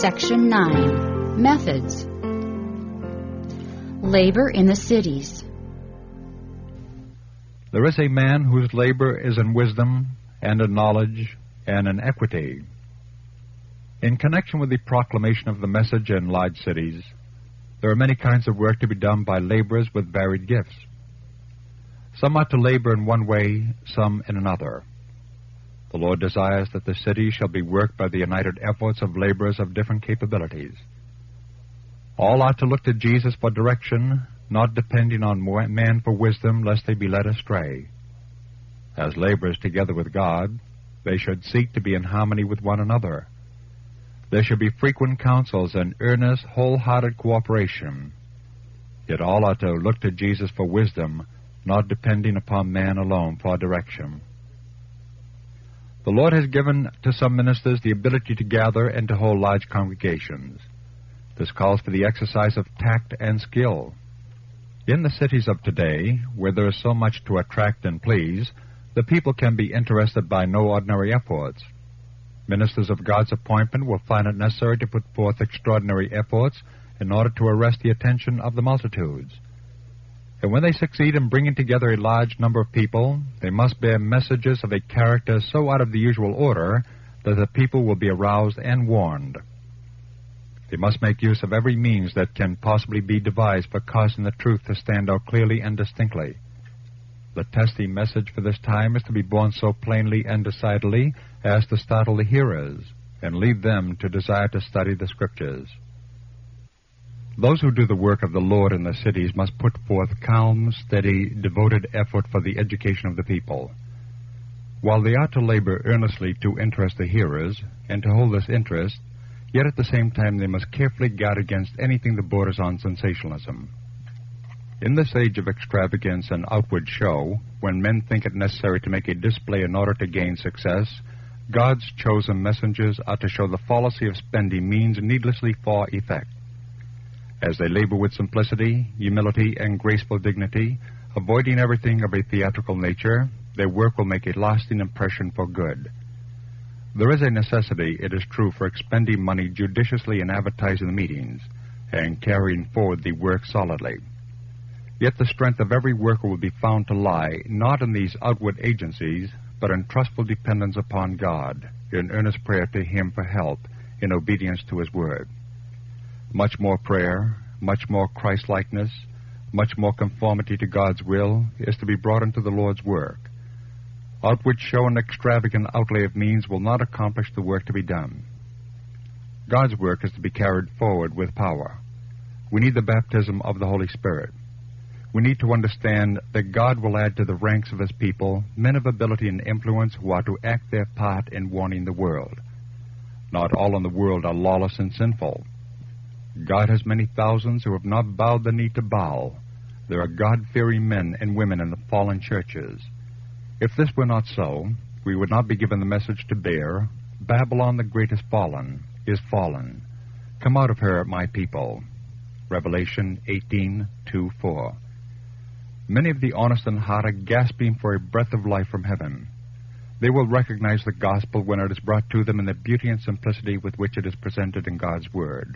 Section 9. Methods. Labor in the cities. There is a man whose labor is in wisdom and in knowledge and in equity. In connection with the proclamation of the message in large cities, there are many kinds of work to be done by laborers with varied gifts. Some are to labor in one way, some in another. The Lord desires that the city shall be worked by the united efforts of laborers of different capabilities. All are to look to Jesus for direction, not depending on man for wisdom, lest they be led astray. As laborers together with God, they should seek to be in harmony with one another. There should be frequent counsels and earnest, wholehearted cooperation. Yet all are to look to Jesus for wisdom, not depending upon man alone for direction. The Lord has given to some ministers the ability to gather and to hold large congregations. This calls for the exercise of tact and skill. In the cities of today, where there is so much to attract and please, the people can be interested by no ordinary efforts. Ministers of God's appointment will find it necessary to put forth extraordinary efforts in order to arrest the attention of the multitudes. And when they succeed in bringing together a large number of people, they must bear messages of a character so out of the usual order that the people will be aroused and warned. They must make use of every means that can possibly be devised for causing the truth to stand out clearly and distinctly. The testy message for this time is to be borne so plainly and decidedly as to startle the hearers and lead them to desire to study the Scriptures. Those who do the work of the Lord in the cities must put forth calm, steady, devoted effort for the education of the people. While they are to labor earnestly to interest the hearers and to hold this interest, yet at the same time they must carefully guard against anything that borders on sensationalism. In this age of extravagance and outward show, when men think it necessary to make a display in order to gain success, God's chosen messengers are to show the fallacy of spending means needlessly for effect. As they labor with simplicity, humility, and graceful dignity, avoiding everything of a theatrical nature, their work will make a lasting impression for good. There is a necessity, it is true, for expending money judiciously in advertising the meetings and carrying forward the work solidly. Yet the strength of every worker will be found to lie not in these outward agencies, but in trustful dependence upon God, in earnest prayer to Him for help, in obedience to His word. Much more prayer, much more Christ-likeness, much more conformity to God's will is to be brought into the Lord's work. Outward show and extravagant outlay of means will not accomplish the work to be done. God's work is to be carried forward with power. We need the baptism of the Holy Spirit. We need to understand that God will add to the ranks of His people men of ability and influence who are to act their part in warning the world. Not all in the world are lawless and sinful. God has many thousands who have not bowed the knee to Baal. There are God-fearing men and women in the fallen churches. If this were not so, we would not be given the message to bear, Babylon the great is fallen. Come out of her, my people. Revelation 18:2-4. Many of the honest in heart are gasping for a breath of life from heaven. They will recognize the gospel when it is brought to them in the beauty and simplicity with which it is presented in God's Word.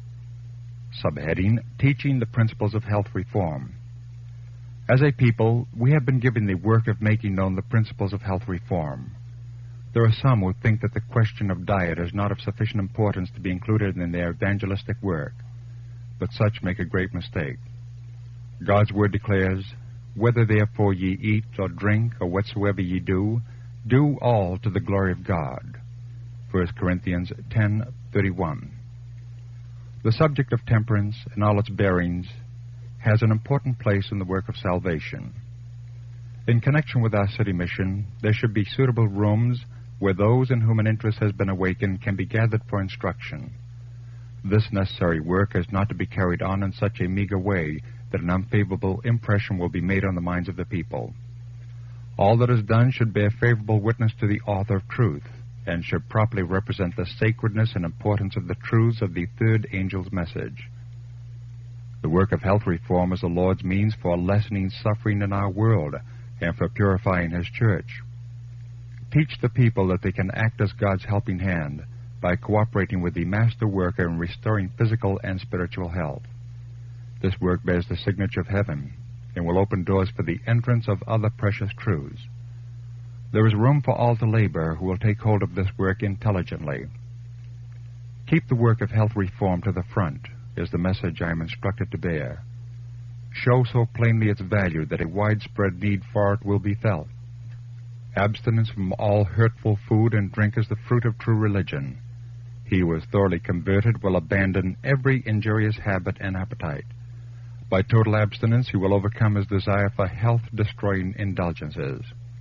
Subheading, Teaching the Principles of Health Reform. As a people, we have been given the work of making known the principles of health reform. There are some who think that the question of diet is not of sufficient importance to be included in their evangelistic work, but such make a great mistake. God's Word declares, Whether therefore ye eat or drink or whatsoever ye do, do all to the glory of God. 1 Corinthians 10:31. The subject of temperance and all its bearings has an important place in the work of salvation. In connection with our city mission, there should be suitable rooms where those in whom an interest has been awakened can be gathered for instruction. This necessary work is not to be carried on in such a meager way that an unfavorable impression will be made on the minds of the people. All that is done should bear favorable witness to the author of truth, and should properly represent the sacredness and importance of the truths of the third angel's message. The work of health reform is the Lord's means for lessening suffering in our world and for purifying His church. Teach the people that they can act as God's helping hand by cooperating with the master worker in restoring physical and spiritual health. This work bears the signature of heaven and will open doors for the entrance of other precious truths. There is room for all to labor who will take hold of this work intelligently. Keep the work of health reform to the front, is the message I am instructed to bear. Show so plainly its value that a widespread need for it will be felt. Abstinence from all hurtful food and drink is the fruit of true religion. He who is thoroughly converted will abandon every injurious habit and appetite. By total abstinence, he will overcome his desire for health-destroying indulgences.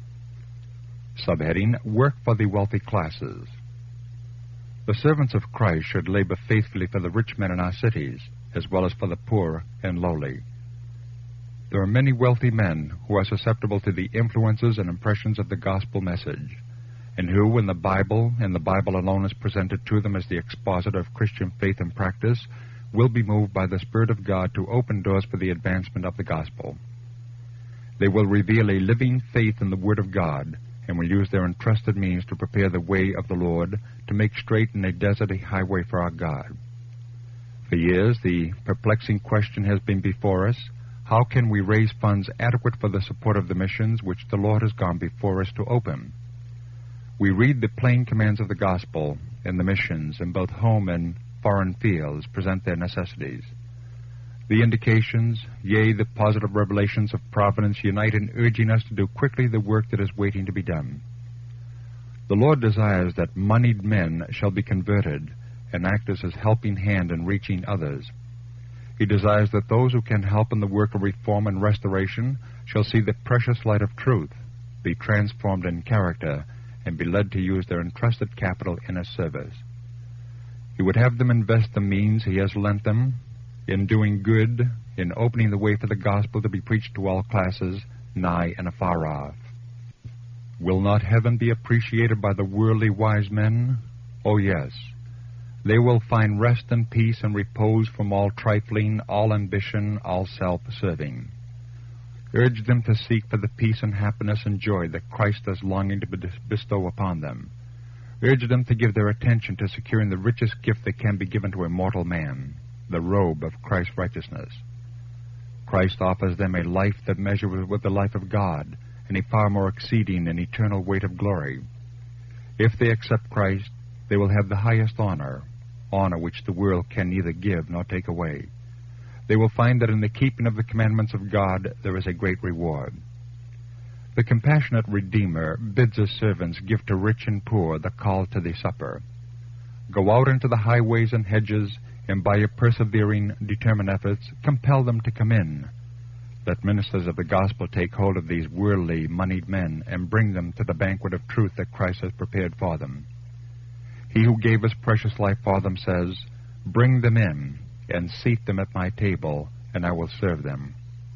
Subheading, Work for the Wealthy Classes. The servants of Christ should labor faithfully for the rich men in our cities, as well as for the poor and lowly. There are many wealthy men who are susceptible to the influences and impressions of the gospel message, and who, when the Bible and the Bible alone is presented to them as the expositor of Christian faith and practice, will be moved by the Spirit of God to open doors for the advancement of the gospel. They will reveal a living faith in the Word of God, and will use their entrusted means to prepare the way of the Lord, to make straight in a desert a highway for our God. For years, the perplexing question has been before us: how can we raise funds adequate for the support of the missions which the Lord has gone before us to open? We read the plain commands of the gospel, and the missions in both home and foreign fields present their necessities. The indications, yea, the positive revelations of providence unite in urging us to do quickly the work that is waiting to be done. The Lord desires that moneyed men shall be converted and act as his helping hand in reaching others. He desires that those who can help in the work of reform and restoration shall see the precious light of truth, be transformed in character, and be led to use their entrusted capital in his service. He would have them invest the means he has lent them in doing good, in opening the way for the gospel to be preached to all classes, nigh and afar off. Will not heaven be appreciated by the worldly wise men? Oh, yes. They will find rest and peace and repose from all trifling, all ambition, all self-serving. Urge them to seek for the peace and happiness and joy that Christ is longing to bestow upon them. Urge them to give their attention to securing the richest gift that can be given to a mortal man, the robe of Christ's righteousness. Christ offers them a life that measures with the life of God, and a far more exceeding and eternal weight of glory. If they accept Christ, they will have the highest honor which the world can neither give nor take away. They will find that in the keeping of the commandments of God there is a great reward. The compassionate Redeemer bids his servants give to rich and poor the call to the supper. Go out into the highways and hedges, and by your persevering, determined efforts, compel them to come in. Let ministers of the gospel take hold of these worldly, moneyed men and bring them to the banquet of truth that Christ has prepared for them. He who gave his precious life for them says, "Bring them in, and seat them at my table, and I will serve them."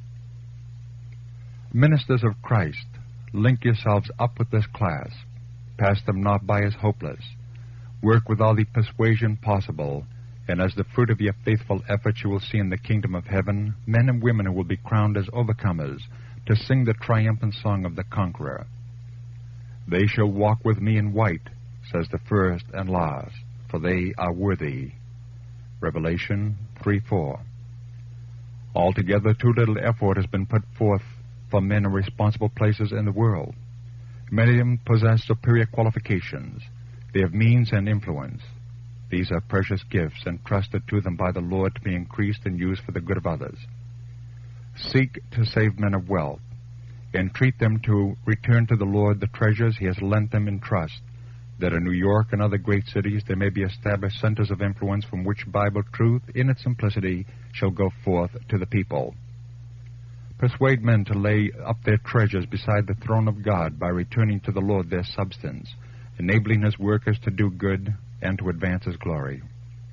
Ministers of Christ, link yourselves up with this class. Pass them not by as hopeless. Work with all the persuasion possible, and as the fruit of your faithful efforts you will see in the kingdom of heaven men and women who will be crowned as overcomers, to sing the triumphant song of the conqueror. They shall walk with me in white, says the first and last, for they are worthy. Revelation 3:4. Altogether, too little effort has been put forth for men in responsible places in the world. Many of them possess superior qualifications. They have means and influence. These are precious gifts entrusted to them by the Lord to be increased and used for the good of others. Seek to save men of wealth. Entreat them to return to the Lord the treasures he has lent them in trust, that in New York and other great cities there may be established centers of influence from which Bible truth, in its simplicity, shall go forth to the people. Persuade men to lay up their treasures beside the throne of God by returning to the Lord their substance, enabling his workers to do good and to advance his glory.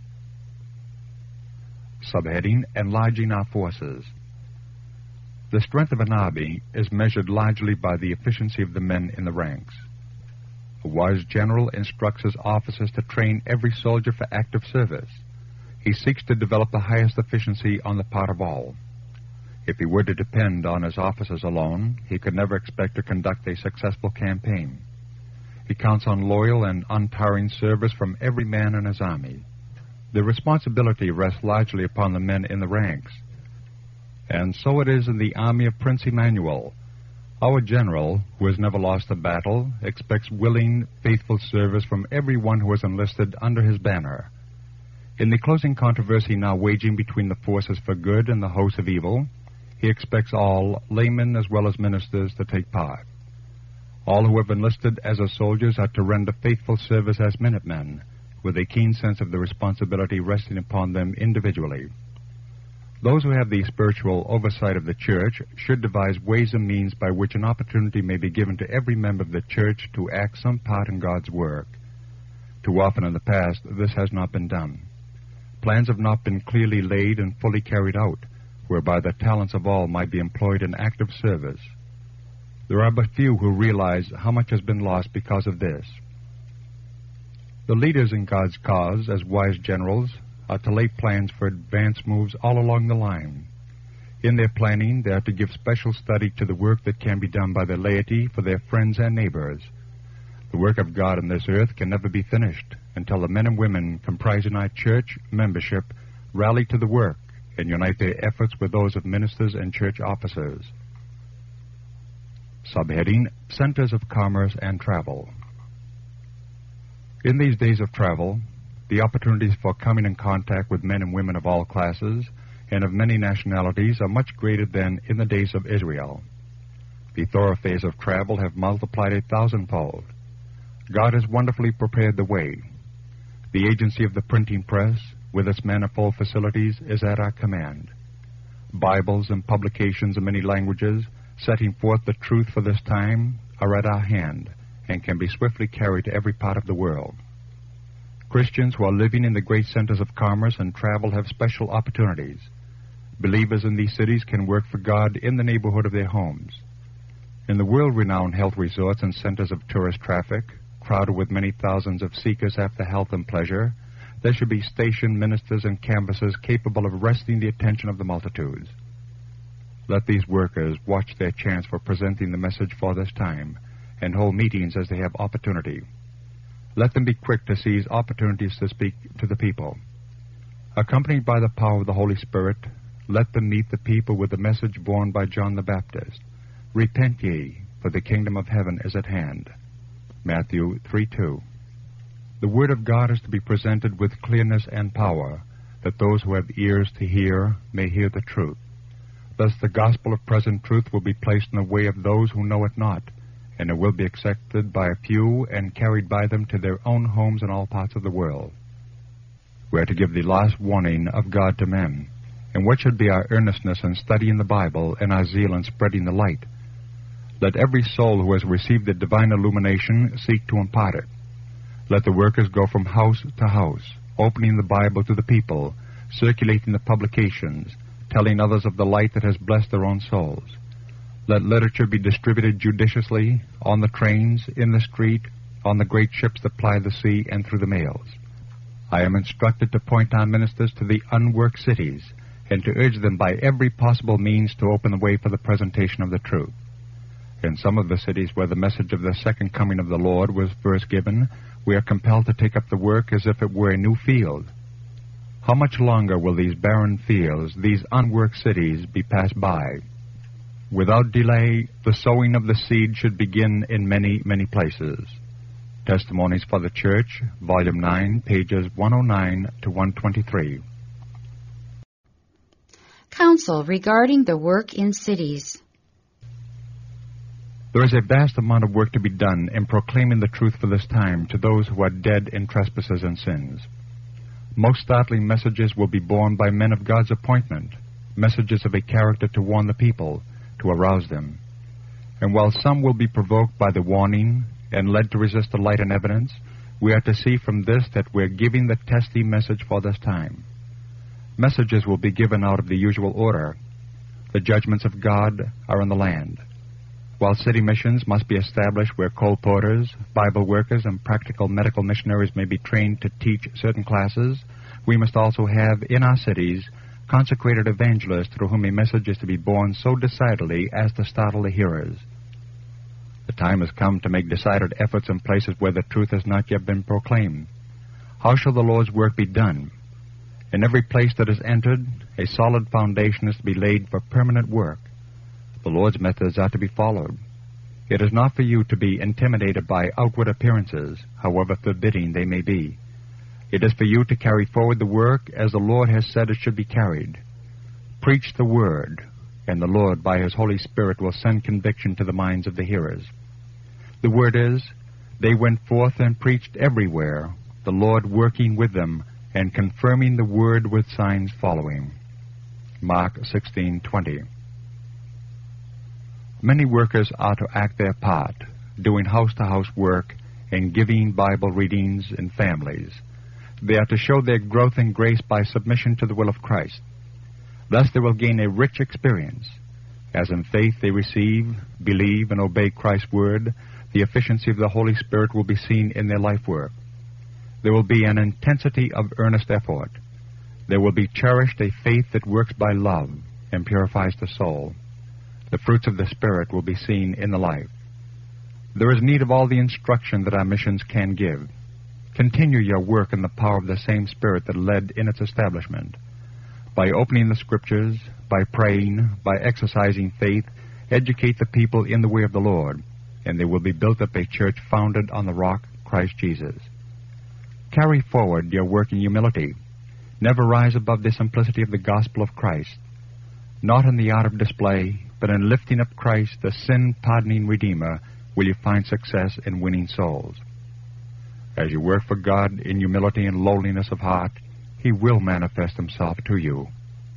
Subheading, Enlarging our forces. The strength of an army is measured largely by the efficiency of the men in the ranks. A wise general instructs his officers to train every soldier for active service. He seeks to develop the highest efficiency on the part of all. If he were to depend on his officers alone, he could never expect to conduct a successful campaign. He counts on loyal and untiring service from every man in his army. The responsibility rests largely upon the men in the ranks. And so it is in the army of Prince Emmanuel. Our general, who has never lost a battle, expects willing, faithful service from everyone who is enlisted under his banner. In the closing controversy now waging between the forces for good and the hosts of evil, he expects all, laymen as well as ministers, to take part. All who have enlisted as soldiers are to render faithful service as minutemen, with a keen sense of the responsibility resting upon them individually. Those who have the spiritual oversight of the church should devise ways and means by which an opportunity may be given to every member of the church to act some part in God's work. Too often in the past, this has not been done. Plans have not been clearly laid and fully carried out, whereby the talents of all might be employed in active service. There are but few who realize how much has been lost because of this. The leaders in God's cause, as wise generals, are to lay plans for advance moves all along the line. In their planning, they are to give special study to the work that can be done by the laity for their friends and neighbors. The work of God on this earth can never be finished until the men and women comprising our church membership rally to the work and unite their efforts with those of ministers and church officers. Subheading: Centers of Commerce and Travel. In these days of travel, the opportunities for coming in contact with men and women of all classes and of many nationalities are much greater than in the days of Israel. The thoroughfares of travel have multiplied 1,000-fold. God has wonderfully prepared the way. The agency of the printing press, with its manifold facilities, is at our command. Bibles and publications in many languages, setting forth the truth for this time, are at our hand and can be swiftly carried to every part of the world. Christians who are living in the great centers of commerce and travel have special opportunities. Believers in these cities can work for God in the neighborhood of their homes. In the world-renowned health resorts and centers of tourist traffic, crowded with many thousands of seekers after health and pleasure, there should be stationed ministers and canvassers capable of arresting the attention of the multitudes. Let these workers watch their chance for presenting the message for this time, and hold meetings as they have opportunity. Let them be quick to seize opportunities to speak to the people. Accompanied by the power of the Holy Spirit, let them meet the people with the message borne by John the Baptist: Repent ye, for the kingdom of heaven is at hand. Matthew 3:2. The Word of God is to be presented with clearness and power, that those who have ears to hear may hear the truth. Thus the gospel of present truth will be placed in the way of those who know it not, and it will be accepted by a few and carried by them to their own homes in all parts of the world. We are to give the last warning of God to men, and what should be our earnestness in studying the Bible and our zeal in spreading the light. Let every soul who has received the divine illumination seek to impart it. Let the workers go from house to house, opening the Bible to the people, circulating the publications, telling others of the light that has blessed their own souls. Let literature be distributed judiciously on the trains, in the street, on the great ships that ply the sea, and through the mails. I am instructed to point our ministers to the unworked cities, and to urge them by every possible means to open the way for the presentation of the truth. In some of the cities where the message of the second coming of the Lord was first given, we are compelled to take up the work as if it were a new field. How much longer will these barren fields, these unworked cities, be passed by? Without delay, the sowing of the seed should begin in many, many places. Testimonies for the Church, Volume 9, pages 109 to 123. Counsel regarding the work in cities. There is a vast amount of work to be done in proclaiming the truth for this time to those who are dead in trespasses and sins. Most startling messages will be borne by men of God's appointment, messages of a character to warn the people, to arouse them. And while some will be provoked by the warning and led to resist the light and evidence, we are to see from this that we're giving the testy message for this time. Messages will be given out of the usual order. The judgments of God are in the land. While city missions must be established where colporteurs, Bible workers, and practical medical missionaries may be trained to teach certain classes, we must also have in our cities consecrated evangelists through whom a message is to be borne so decidedly as to startle the hearers. The time has come to make decided efforts in places where the truth has not yet been proclaimed. How shall the Lord's work be done? In every place that is entered, a solid foundation is to be laid for permanent work. The Lord's methods are to be followed. It is not for you to be intimidated by outward appearances, however forbidding they may be. It is for you to carry forward the work as the Lord has said it should be carried. Preach the word, and the Lord by His Holy Spirit will send conviction to the minds of the hearers. The word is, they went forth and preached everywhere, the Lord working with them and confirming the word with signs following. Mark 16:20. Many workers are to act their part, doing house-to-house work and giving Bible readings in families. They are to show their growth in grace by submission to the will of Christ. Thus they will gain a rich experience. As in faith they receive, believe, and obey Christ's word, the efficiency of the Holy Spirit will be seen in their life work. There will be an intensity of earnest effort. There will be cherished a faith that works by love and purifies the soul. The fruits of the Spirit will be seen in the life. There is need of all the instruction that our missions can give. Continue your work in the power of the same Spirit that led in its establishment. By opening the Scriptures, by praying, by exercising faith, educate the people in the way of the Lord, and they will be built up a church founded on the rock, Christ Jesus. Carry forward your work in humility. Never rise above the simplicity of the gospel of Christ. Not in the art of display, but in lifting up Christ, the sin-pardoning Redeemer, will you find success in winning souls. As you work for God in humility and lowliness of heart, He will manifest Himself to you.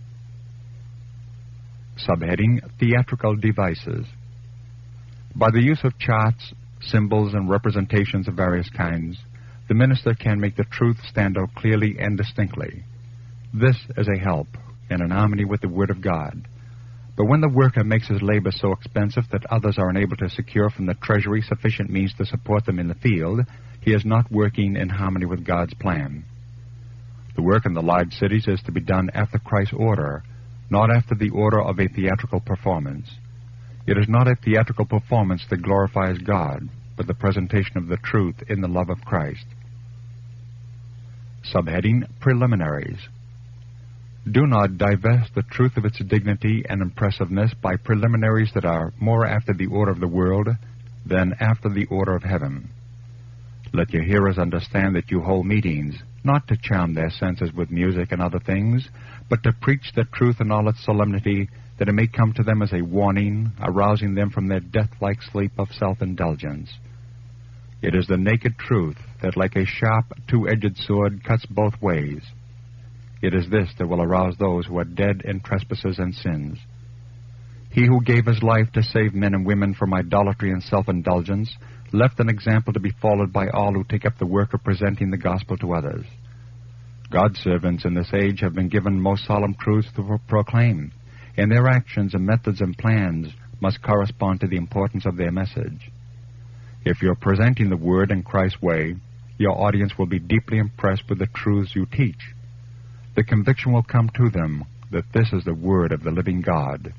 Subheading, Theatrical Devices. By the use of charts, symbols, and representations of various kinds, the minister can make the truth stand out clearly and distinctly. This is a help and in harmony with the Word of God. But when the worker makes his labor so expensive that others are unable to secure from the treasury sufficient means to support them in the field, he is not working in harmony with God's plan. The work in the large cities is to be done after Christ's order, not after the order of a theatrical performance. It is not a theatrical performance that glorifies God, but the presentation of the truth in the love of Christ. Subheading, Preliminaries. Do not divest the truth of its dignity and impressiveness by preliminaries that are more after the order of the world than after the order of heaven. Let your hearers understand that you hold meetings, not to charm their senses with music and other things, but to preach the truth in all its solemnity, that it may come to them as a warning, arousing them from their death-like sleep of self-indulgence. It is the naked truth that, like a sharp, two-edged sword, cuts both ways. It is this that will arouse those who are dead in trespasses and sins. He who gave His life to save men and women from idolatry and self-indulgence left an example to be followed by all who take up the work of presenting the gospel to others. God's servants in this age have been given most solemn truths to proclaim, and their actions and methods and plans must correspond to the importance of their message. If you're presenting the Word in Christ's way, your audience will be deeply impressed with the truths you teach. The conviction will come to them that this is the Word of the living God.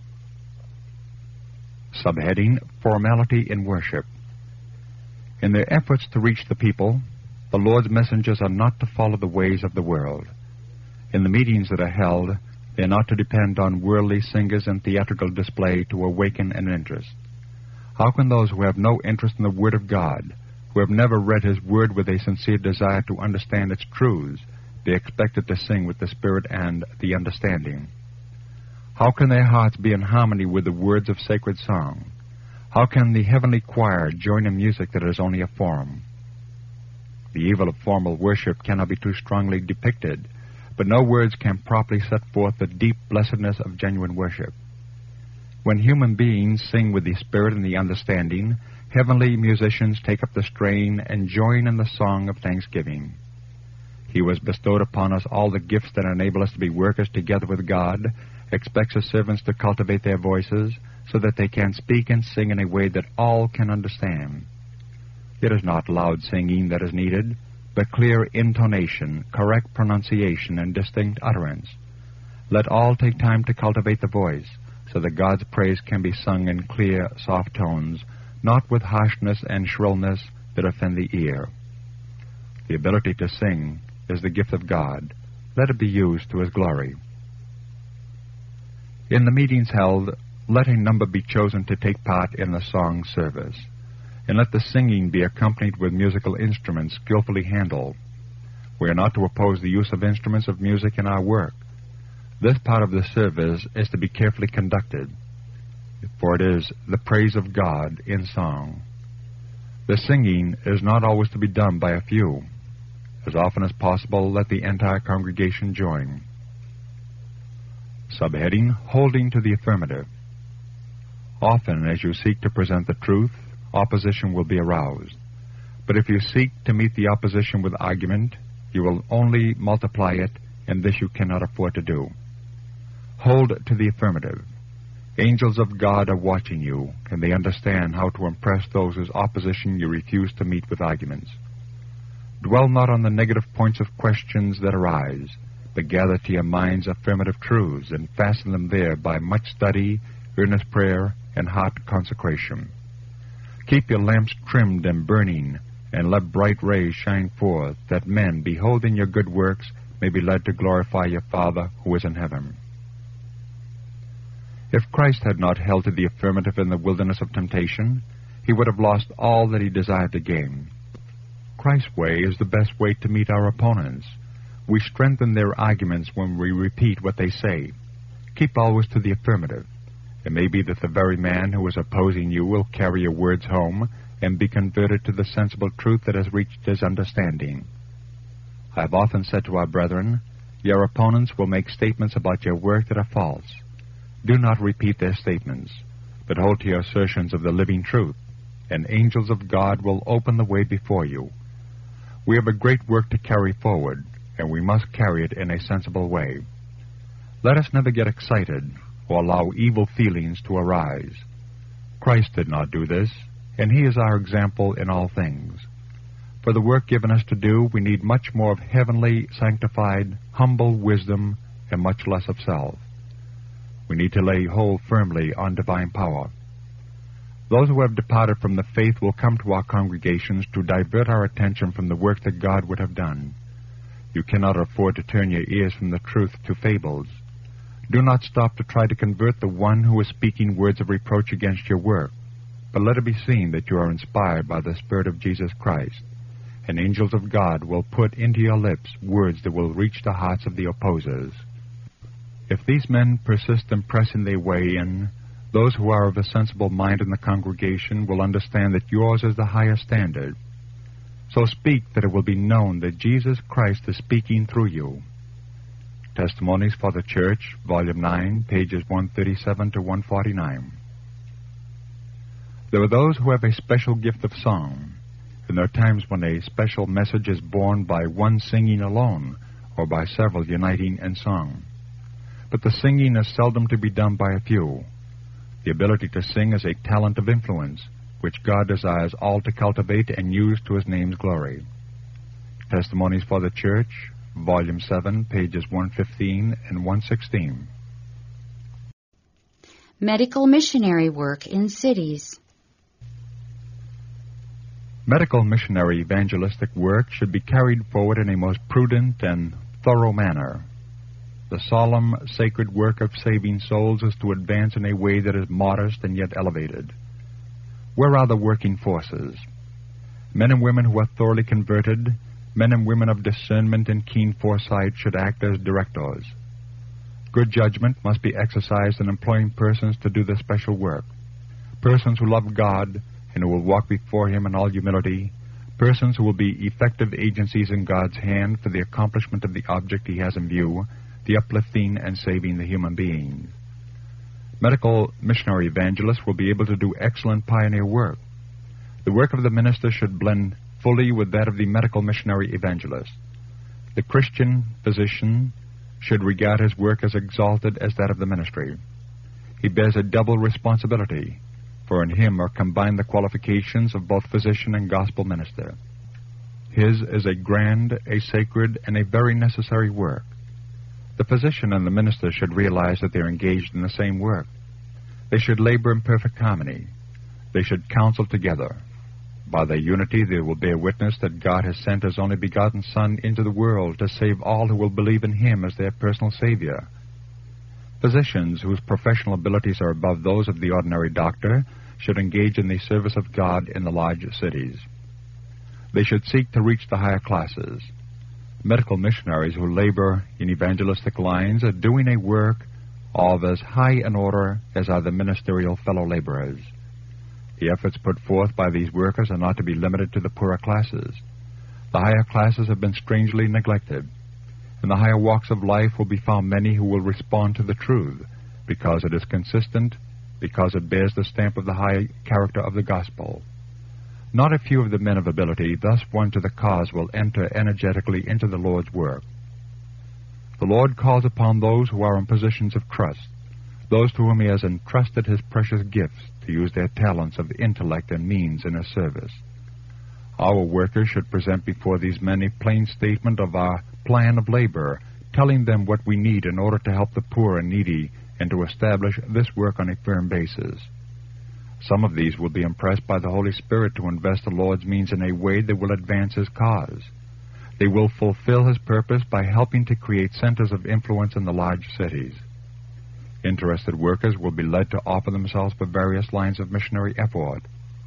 Subheading, Formality in Worship. In their efforts to reach the people, the Lord's messengers are not to follow the ways of the world. In the meetings that are held, they are not to depend on worldly singers and theatrical display to awaken an interest. How can those who have no interest in the Word of God, who have never read His Word with a sincere desire to understand its truths, be expected to sing with the Spirit and the understanding? How can their hearts be in harmony with the words of sacred song? How can the heavenly choir join in music that is only a form? The evil of formal worship cannot be too strongly depicted, but no words can properly set forth the deep blessedness of genuine worship. When human beings sing with the Spirit and the understanding, heavenly musicians take up the strain and join in the song of thanksgiving. He who has bestowed upon us all the gifts that enable us to be workers together with God expects His servants to cultivate their voices so that they can speak and sing in a way that all can understand. It is not loud singing that is needed, but clear intonation, correct pronunciation, and distinct utterance. Let all take time to cultivate the voice, so that God's praise can be sung in clear, soft tones, not with harshness and shrillness that offend the ear. The ability to sing is the gift of God. Let it be used to His glory. In the meetings held, let a number be chosen to take part in the song service, and let the singing be accompanied with musical instruments skillfully handled. We are not to oppose the use of instruments of music in our work. This part of the service is to be carefully conducted, for it is the praise of God in song. The singing is not always to be done by a few. As often as possible, let the entire congregation join. Subheading, Holding to the Affirmative. Often, as you seek to present the truth, opposition will be aroused. But if you seek to meet the opposition with argument, you will only multiply it, and this you cannot afford to do. Hold to the affirmative. Angels of God are watching you, and they understand how to impress those whose opposition you refuse to meet with arguments. Dwell not on the negative points of questions that arise, but gather to your minds affirmative truths, and fasten them there by much study, earnest prayer, and heart consecration. Keep your lamps trimmed and burning, and let bright rays shine forth, that men, beholding your good works, may be led to glorify your Father who is in heaven. If Christ had not held to the affirmative in the wilderness of temptation, He would have lost all that He desired to gain. Christ's way is the best way to meet our opponents. We strengthen their arguments when we repeat what they say. Keep always to the affirmative. It may be that the very man who is opposing you will carry your words home and be converted to the sensible truth that has reached his understanding. I have often said to our brethren, your opponents will make statements about your work that are false. Do not repeat their statements, but hold to your assertions of the living truth, and angels of God will open the way before you. We have a great work to carry forward, and we must carry it in a sensible way. Let us never get excited or allow evil feelings to arise. Christ did not do this, and He is our example in all things. For the work given us to do, we need much more of heavenly, sanctified, humble wisdom and much less of self. We need to lay hold firmly on divine power. Those who have departed from the faith will come to our congregations to divert our attention from the work that God would have done. You cannot afford to turn your ears from the truth to fables. Do not stop to try to convert the one who is speaking words of reproach against your work, but let it be seen that you are inspired by the Spirit of Jesus Christ, and angels of God will put into your lips words that will reach the hearts of the opposers. If these men persist in pressing their way in, those who are of a sensible mind in the congregation will understand that yours is the higher standard. So speak that it will be known that Jesus Christ is speaking through you. Testimonies for the Church, Volume 9, pages 137 to 149. There are those who have a special gift of song, and there are times when a special message is borne by one singing alone, or by several uniting in song. But the singing is seldom to be done by a few. The ability to sing is a talent of influence, which God desires all to cultivate and use to His name's glory. Testimonies for the Church, Volume 7, pages 115 and 116. Medical missionary work in cities. Medical missionary evangelistic work should be carried forward in a most prudent and thorough manner. The solemn, sacred work of saving souls is to advance in a way that is modest and yet elevated. Where are the working forces? Men and women who are thoroughly converted, men and women of discernment and keen foresight should act as directors. Good judgment must be exercised in employing persons to do the special work. Persons who love God and who will walk before Him in all humility, persons who will be effective agencies in God's hand for the accomplishment of the object He has in view, the uplifting and saving the human beings. Medical missionary evangelists will be able to do excellent pioneer work. The work of the minister should blend fully with that of the medical missionary evangelist. The Christian physician should regard his work as exalted as that of the ministry. He bears a double responsibility, for in him are combined the qualifications of both physician and gospel minister. His is a grand, a sacred, and a very necessary work. The physician and the minister should realize that they are engaged in the same work. They should labor in perfect harmony. They should counsel together. By their unity they will bear witness that God has sent His only begotten Son into the world to save all who will believe in Him as their personal Savior. Physicians whose professional abilities are above those of the ordinary doctor should engage in the service of God in the large cities. They should seek to reach the higher classes. Medical missionaries who labor in evangelistic lines are doing a work of as high an order as are the ministerial fellow laborers. The efforts put forth by these workers are not to be limited to the poorer classes. The higher classes have been strangely neglected. In the higher walks of life will be found many who will respond to the truth, because it is consistent, because it bears the stamp of the high character of the gospel. Not a few of the men of ability, thus won to the cause, will enter energetically into the Lord's work. The Lord calls upon those who are in positions of trust, those to whom He has entrusted His precious gifts, to use their talents of intellect and means in His service. Our workers should present before these men a plain statement of our plan of labor, telling them what we need in order to help the poor and needy and to establish this work on a firm basis. Some of these will be impressed by the Holy Spirit to invest the Lord's means in a way that will advance His cause. They will fulfill His purpose by helping to create centers of influence in the large cities. Interested workers will be led to offer themselves for various lines of missionary effort.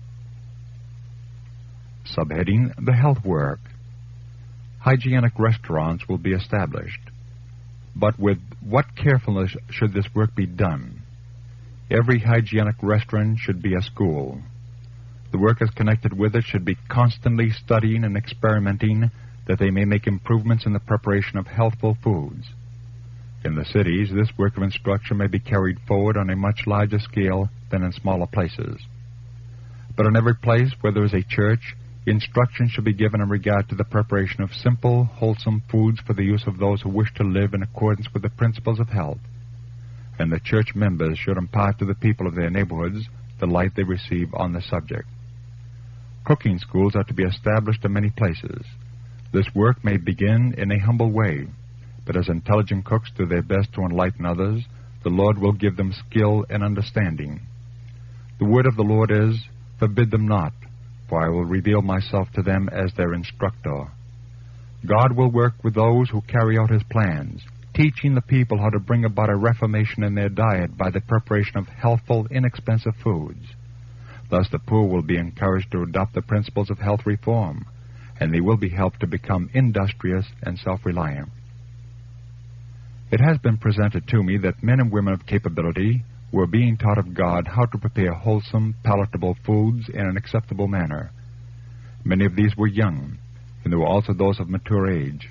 Subheading: The Health Work. Hygienic restaurants will be established. But with what carefulness should this work be done? Every hygienic restaurant should be a school. The workers connected with it should be constantly studying and experimenting that they may make improvements in the preparation of healthful foods. In the cities, this work of instruction may be carried forward on a much larger scale than in smaller places. But in every place where there is a church, instruction should be given in regard to the preparation of simple, wholesome foods for the use of those who wish to live in accordance with the principles of health. And the church members should impart to the people of their neighborhoods the light they receive on the subject. Cooking schools are to be established in many places. This work may begin in a humble way, but as intelligent cooks do their best to enlighten others, the Lord will give them skill and understanding. The word of the Lord is, "Forbid them not, for I will reveal myself to them as their instructor." God will work with those who carry out His plans, teaching the people how to bring about a reformation in their diet by the preparation of healthful, inexpensive foods. Thus the poor will be encouraged to adopt the principles of health reform, and they will be helped to become industrious and self-reliant. It has been presented to me that men and women of capability were being taught of God how to prepare wholesome, palatable foods in an acceptable manner. Many of these were young, and there were also those of mature age.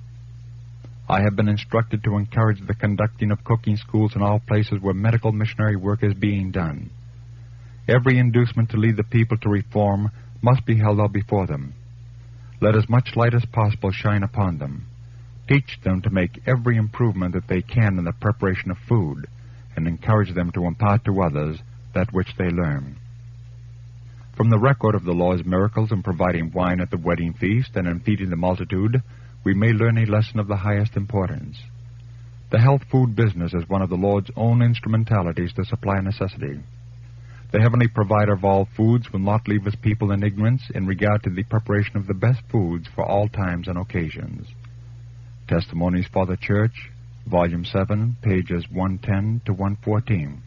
I have been instructed to encourage the conducting of cooking schools in all places where medical missionary work is being done. Every inducement to lead the people to reform must be held out before them. Let as much light as possible shine upon them. Teach them to make every improvement that they can in the preparation of food, and encourage them to impart to others that which they learn. From the record of the Lord's miracles in providing wine at the wedding feast and in feeding the multitude, we may learn a lesson of the highest importance. The health food business is one of the Lord's own instrumentalities to supply necessity. The heavenly provider of all foods will not leave His people in ignorance in regard to the preparation of the best foods for all times and occasions. Testimonies for the Church, Volume 7, pages 110 to 114.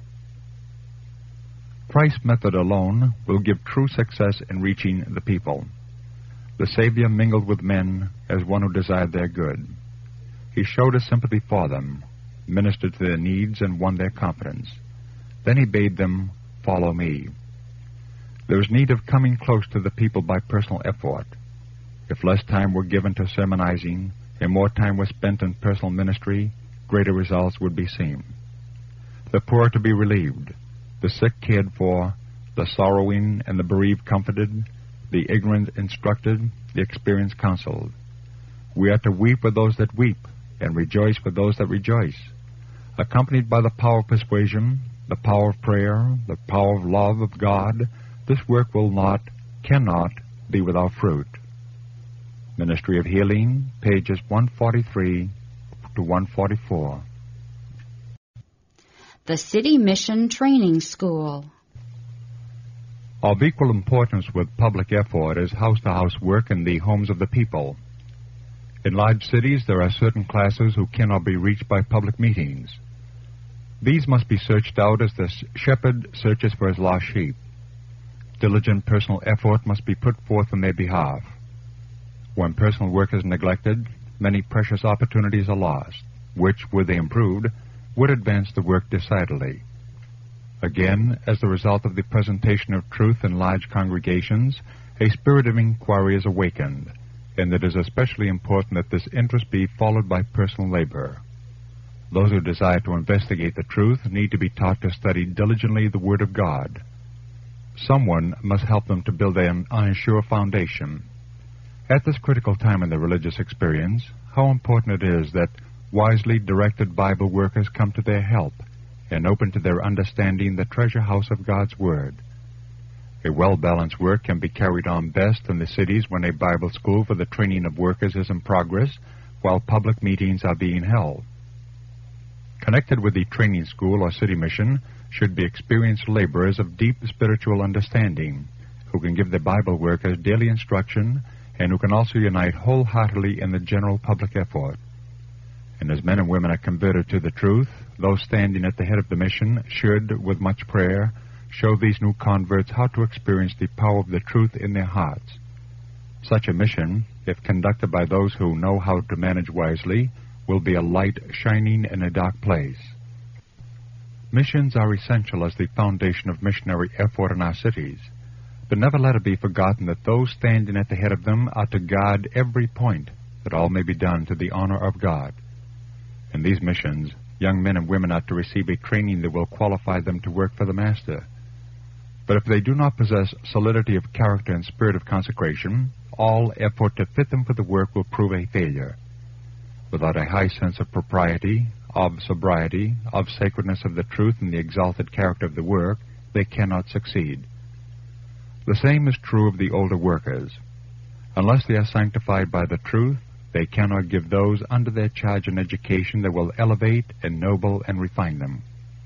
Christ's method alone will give true success in reaching the people. The Savior mingled with men as one who desired their good. He showed His sympathy for them, ministered to their needs, and won their confidence. Then He bade them, "Follow me." There is need of coming close to the people by personal effort. If less time were given to sermonizing, and more time was spent in personal ministry, greater results would be seen. The poor to be relieved, the sick cared for, the sorrowing and the bereaved comforted, the ignorant instructed, the experienced counseled. We are to weep with those that weep, and rejoice with those that rejoice. Accompanied by the power of persuasion, the power of prayer, the power of love of God, this work cannot be without fruit. Ministry of Healing, pages 143 to 144. The City Mission Training School. Of equal importance with public effort is house-to-house work in the homes of the people. In large cities, there are certain classes who cannot be reached by public meetings. These must be searched out as the shepherd searches for his lost sheep. Diligent personal effort must be put forth on their behalf. When personal work is neglected, many precious opportunities are lost, which, were they improved, would advance the work decidedly. Again, as the result of the presentation of truth in large congregations, a spirit of inquiry is awakened, and it is especially important that this interest be followed by personal labor. Those who desire to investigate the truth need to be taught to study diligently the Word of God. Someone must help them to build on a sure foundation. At this critical time in their religious experience, how important it is that wisely directed Bible workers come to their help and open to their understanding the treasure house of God's Word. A well-balanced work can be carried on best in the cities when a Bible school for the training of workers is in progress, while public meetings are being held. Connected with the training school or city mission should be experienced laborers of deep spiritual understanding, who can give the Bible workers daily instruction and who can also unite wholeheartedly in the general public effort. And as men and women are converted to the truth, those standing at the head of the mission should, with much prayer, show these new converts how to experience the power of the truth in their hearts. Such a mission, if conducted by those who know how to manage wisely, will be a light shining in a dark place. Missions are essential as the foundation of missionary effort in our cities, but never let it be forgotten that those standing at the head of them are to guard every point, that all may be done to the honor of God. In these missions, young men and women are to receive a training that will qualify them to work for the Master. But if they do not possess solidity of character and spirit of consecration, all effort to fit them for the work will prove a failure. Without a high sense of propriety, of sobriety, of sacredness of the truth, and the exalted character of the work, they cannot succeed. The same is true of the older workers. Unless they are sanctified by the truth, they cannot give those under their charge an education that will elevate, ennoble, and refine them.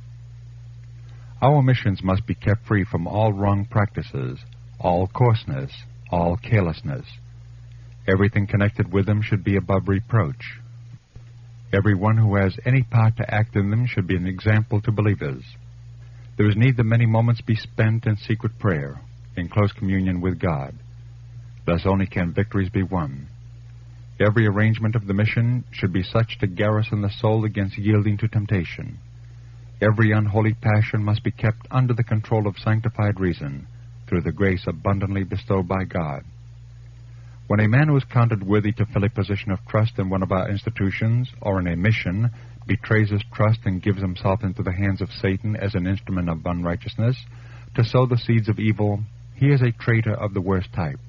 Our missions must be kept free from all wrong practices, all coarseness, all carelessness. Everything connected with them should be above reproach. Everyone who has any part to act in them should be an example to believers. There is need that many moments be spent in secret prayer, in close communion with God. Thus only can victories be won. Every arrangement of the mission should be such to garrison the soul against yielding to temptation. Every unholy passion must be kept under the control of sanctified reason, through the grace abundantly bestowed by God. When a man who is counted worthy to fill a position of trust in one of our institutions or in a mission betrays his trust and gives himself into the hands of Satan as an instrument of unrighteousness, to sow the seeds of evil, he is a traitor of the worst type.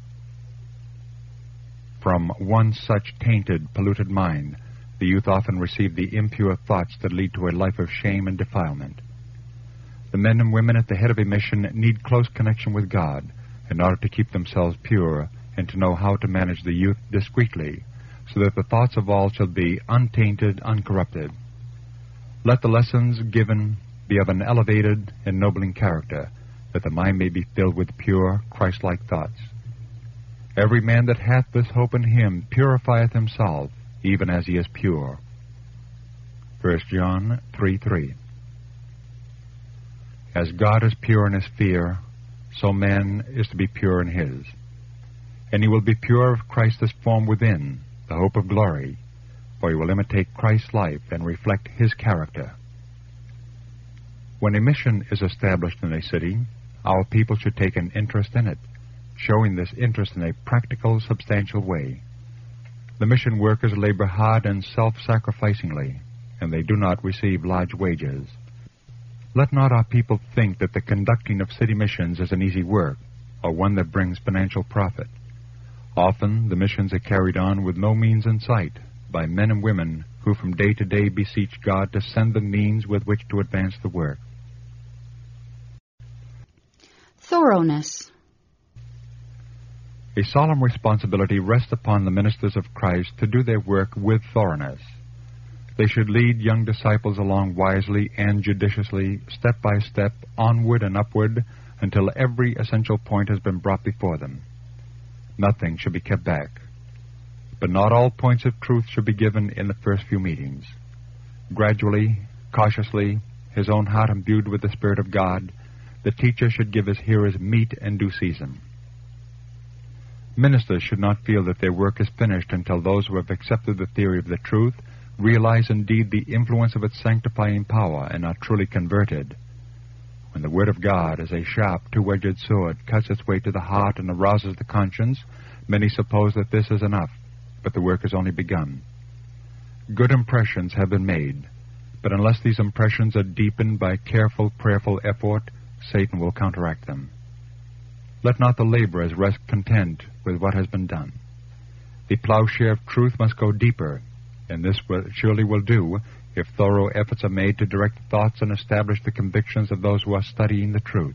From one such tainted, polluted mind, the youth often receive the impure thoughts that lead to a life of shame and defilement. The men and women at the head of a mission need close connection with God in order to keep themselves pure and to know how to manage the youth discreetly, so that the thoughts of all shall be untainted, uncorrupted. Let the lessons given be of an elevated, ennobling character, that the mind may be filled with pure, Christ-like thoughts. Every man that hath this hope in him purifieth himself, even as he is pure. 1 John 3:3. As God is pure in his fear, so man is to be pure in his. And he will be pure if Christ is formed within, the hope of glory, for he will imitate Christ's life and reflect his character. When a mission is established in a city, our people should take an interest in it, showing this interest in a practical, substantial way. The mission workers labor hard and self-sacrificingly, and they do not receive large wages. Let not our people think that the conducting of city missions is an easy work, or one that brings financial profit. Often the missions are carried on with no means in sight, by men and women who from day to day beseech God to send the means with which to advance the work. Thoroughness. A solemn responsibility rests upon the ministers of Christ to do their work with thoroughness. They should lead young disciples along wisely and judiciously, step by step, onward and upward, until every essential point has been brought before them. Nothing should be kept back. But not all points of truth should be given in the first few meetings. Gradually, cautiously, his own heart imbued with the Spirit of God, the teacher should give his hearers meat in due season. Ministers should not feel that their work is finished until those who have accepted the theory of the truth realize indeed the influence of its sanctifying power and are truly converted. When the Word of God, as a sharp, two-edged sword, cuts its way to the heart and arouses the conscience, many suppose that this is enough, but the work has only begun. Good impressions have been made, but unless these impressions are deepened by careful, prayerful effort, Satan will counteract them. Let not the laborers rest content with what has been done. The plowshare of truth must go deeper, and this surely will do if thorough efforts are made to direct the thoughts and establish the convictions of those who are studying the truth.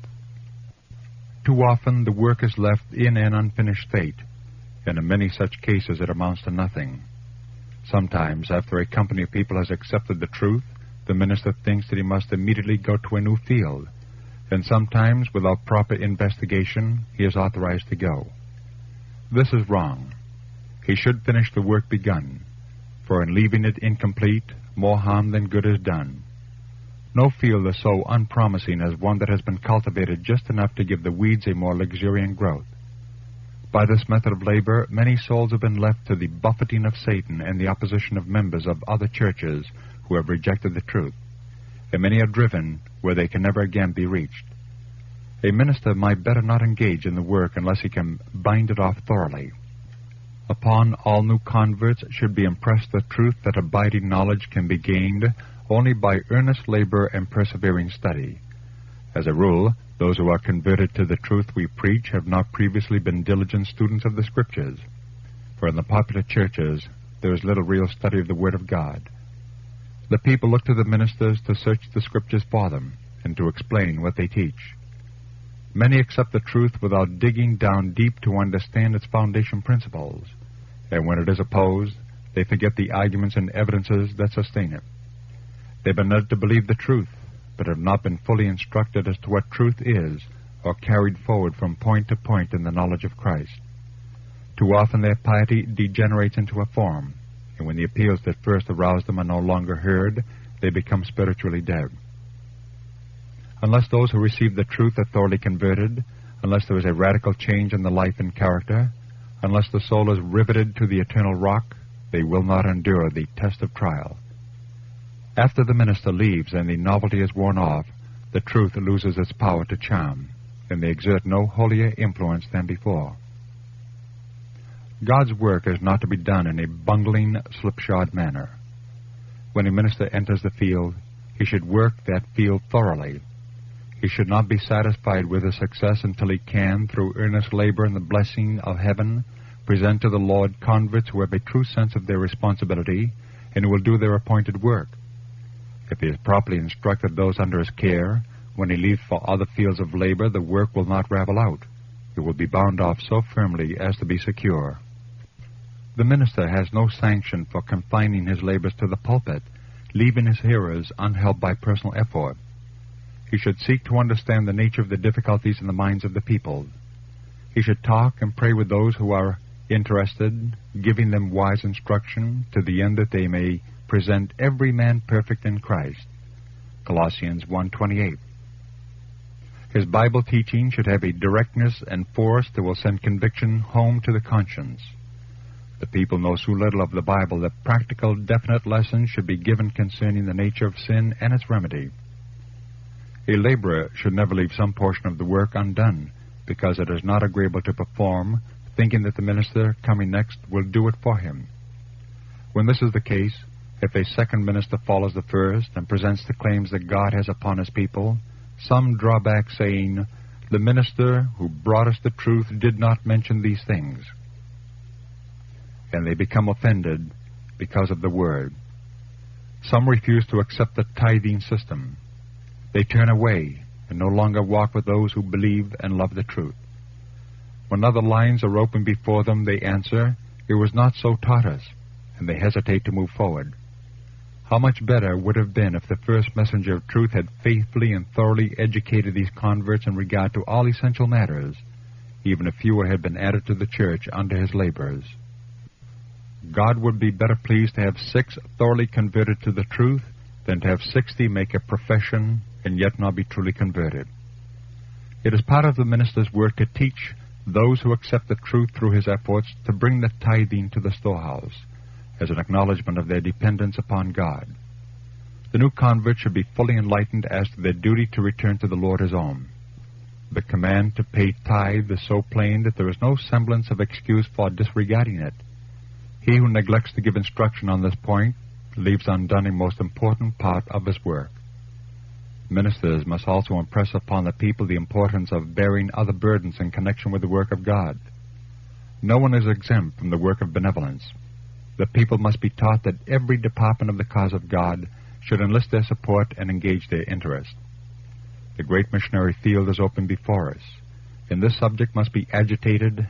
Too often the work is left in an unfinished state, and in many such cases it amounts to nothing. Sometimes, after a company of people has accepted the truth, the minister thinks that he must immediately go to a new field, and sometimes, without proper investigation, he is authorized to go. This is wrong. He should finish the work begun, for in leaving it incomplete, more harm than good is done. No field is so unpromising as one that has been cultivated just enough to give the weeds a more luxuriant growth. By this method of labor, many souls have been left to the buffeting of Satan and the opposition of members of other churches who have rejected the truth, and many are driven where they can never again be reached. A minister might better not engage in the work unless he can bind it off thoroughly. Upon all new converts should be impressed the truth that abiding knowledge can be gained only by earnest labor and persevering study. As a rule, those who are converted to the truth we preach have not previously been diligent students of the Scriptures, for in the popular churches there is little real study of the Word of God. The people look to the ministers to search the Scriptures for them and to explain what they teach. Many accept the truth without digging down deep to understand its foundation principles, and when it is opposed, they forget the arguments and evidences that sustain it. They've been led to believe the truth, but have not been fully instructed as to what truth is, or carried forward from point to point in the knowledge of Christ. Too often their piety degenerates into a form, and when the appeals that first aroused them are no longer heard, they become spiritually dead. Unless those who receive the truth are thoroughly converted, unless there is a radical change in the life and character, unless the soul is riveted to the eternal rock, they will not endure the test of trial. After the minister leaves and the novelty is worn off, the truth loses its power to charm, and they exert no holier influence than before. God's work is not to be done in a bungling, slipshod manner. When a minister enters the field, he should work that field thoroughly. He should not be satisfied with his success until he can, through earnest labor and the blessing of heaven, present to the Lord converts who have a true sense of their responsibility and who will do their appointed work. If he has properly instructed those under his care, when he leaves for other fields of labor, the work will not ravel out. It will be bound off so firmly as to be secure. The minister has no sanction for confining his labors to the pulpit, leaving his hearers unhelped by personal effort. He should seek to understand the nature of the difficulties in the minds of the people. He should talk and pray with those who are interested, giving them wise instruction to the end that they may present every man perfect in Christ. Colossians 1:28. His Bible teaching should have a directness and force that will send conviction home to the conscience. The people know so little of the Bible that practical, definite lessons should be given concerning the nature of sin and its remedy. A laborer should never leave some portion of the work undone, because it is not agreeable to perform, thinking that the minister coming next will do it for him. When this is the case, if a second minister follows the first and presents the claims that God has upon his people, some draw back, saying, "The minister who brought us the truth did not mention these things." And they become offended because of the word. Some refuse to accept the tithing system. They turn away and no longer walk with those who believe and love the truth. When other lines are open before them, they answer, "It was not so taught us," and they hesitate to move forward. How much better it would have been if the first messenger of truth had faithfully and thoroughly educated these converts in regard to all essential matters, even if fewer had been added to the church under his labors. God would be better pleased to have 6 thoroughly converted to the truth than to have 60 make a profession and yet not be truly converted. It is part of the minister's work to teach those who accept the truth through his efforts to bring the tithing to the storehouse as an acknowledgement of their dependence upon God. The new converts should be fully enlightened as to their duty to return to the Lord his own. The command to pay tithe is so plain that there is no semblance of excuse for disregarding it. He who neglects to give instruction on this point leaves undone a most important part of his work. Ministers must also impress upon the people the importance of bearing other burdens in connection with the work of God. No one is exempt from the work of benevolence. The people must be taught that every department of the cause of God should enlist their support and engage their interest. The great missionary field is open before us, and this subject must be agitated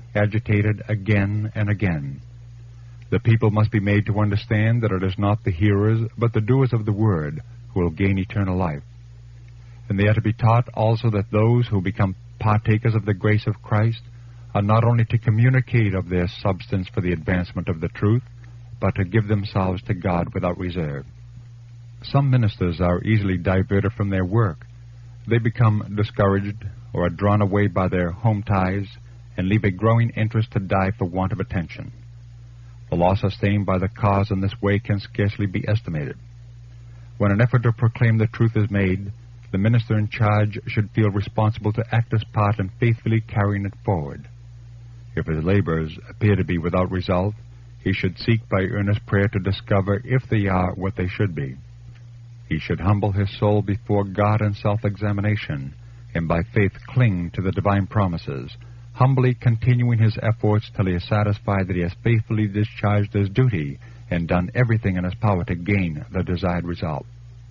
again and again. The people must be made to understand that it is not the hearers, but the doers of the word who will gain eternal life. And they are to be taught also that those who become partakers of the grace of Christ are not only to communicate of their substance for the advancement of the truth, but to give themselves to God without reserve. Some ministers are easily diverted from their work. They become discouraged or are drawn away by their home ties and leave a growing interest to die for want of attention. The loss sustained by the cause in this way can scarcely be estimated. When an effort to proclaim the truth is made, the minister in charge should feel responsible to act his part in faithfully carrying it forward. If his labors appear to be without result, he should seek by earnest prayer to discover if they are what they should be. He should humble his soul before God in self-examination, and by faith cling to the divine promises, humbly continuing his efforts till he is satisfied that he has faithfully discharged his duty and done everything in his power to gain the desired result.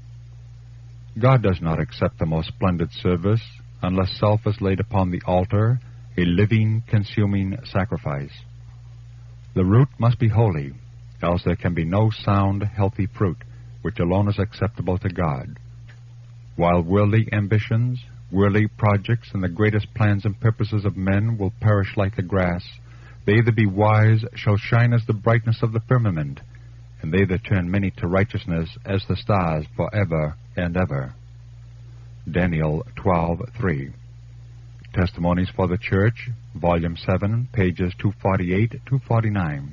God does not accept the most splendid service unless self is laid upon the altar, a living, consuming sacrifice. The root must be holy, else there can be no sound, healthy fruit, which alone is acceptable to God. While worldly ambitions, worldly projects, and the greatest plans and purposes of men will perish like the grass, they that be wise shall shine as the brightness of the firmament, and they that turn many to righteousness as the stars forever and ever. Daniel 12:3. Testimonies for the Church, Volume 7, pages 248-249.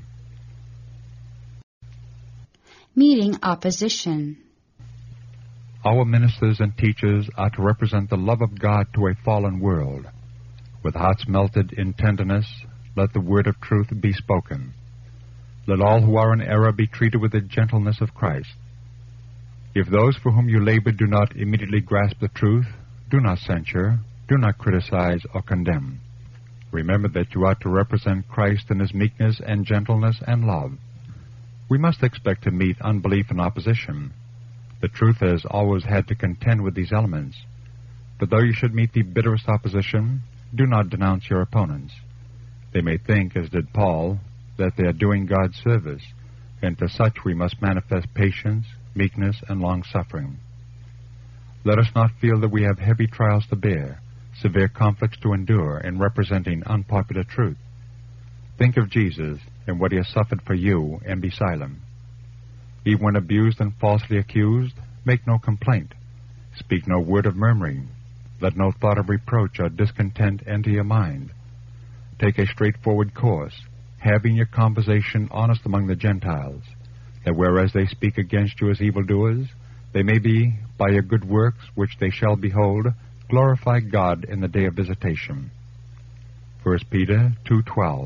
Meeting opposition. Our ministers and teachers are to represent the love of God to a fallen world. With hearts melted in tenderness, let the word of truth be spoken. Let all who are in error be treated with the gentleness of Christ. If those for whom you labor do not immediately grasp the truth, do not censure, do not criticize or condemn. Remember that you are to represent Christ in his meekness and gentleness and love. We must expect to meet unbelief and opposition. The truth has always had to contend with these elements. But though you should meet the bitterest opposition, do not denounce your opponents. They may think, as did Paul, that they are doing God's service, and to such we must manifest patience, meekness, and long-suffering. Let us not feel that we have heavy trials to bear, severe conflicts to endure in representing unpopular truth. Think of Jesus and what he has suffered for you, and be silent. Even when abused and falsely accused, make no complaint. Speak no word of murmuring. Let no thought of reproach or discontent enter your mind. Take a straightforward course, having your conversation honest among the Gentiles, that whereas they speak against you as evildoers, they may be, by your good works, which they shall behold, glorify God in the day of visitation. 1 Peter 2:12.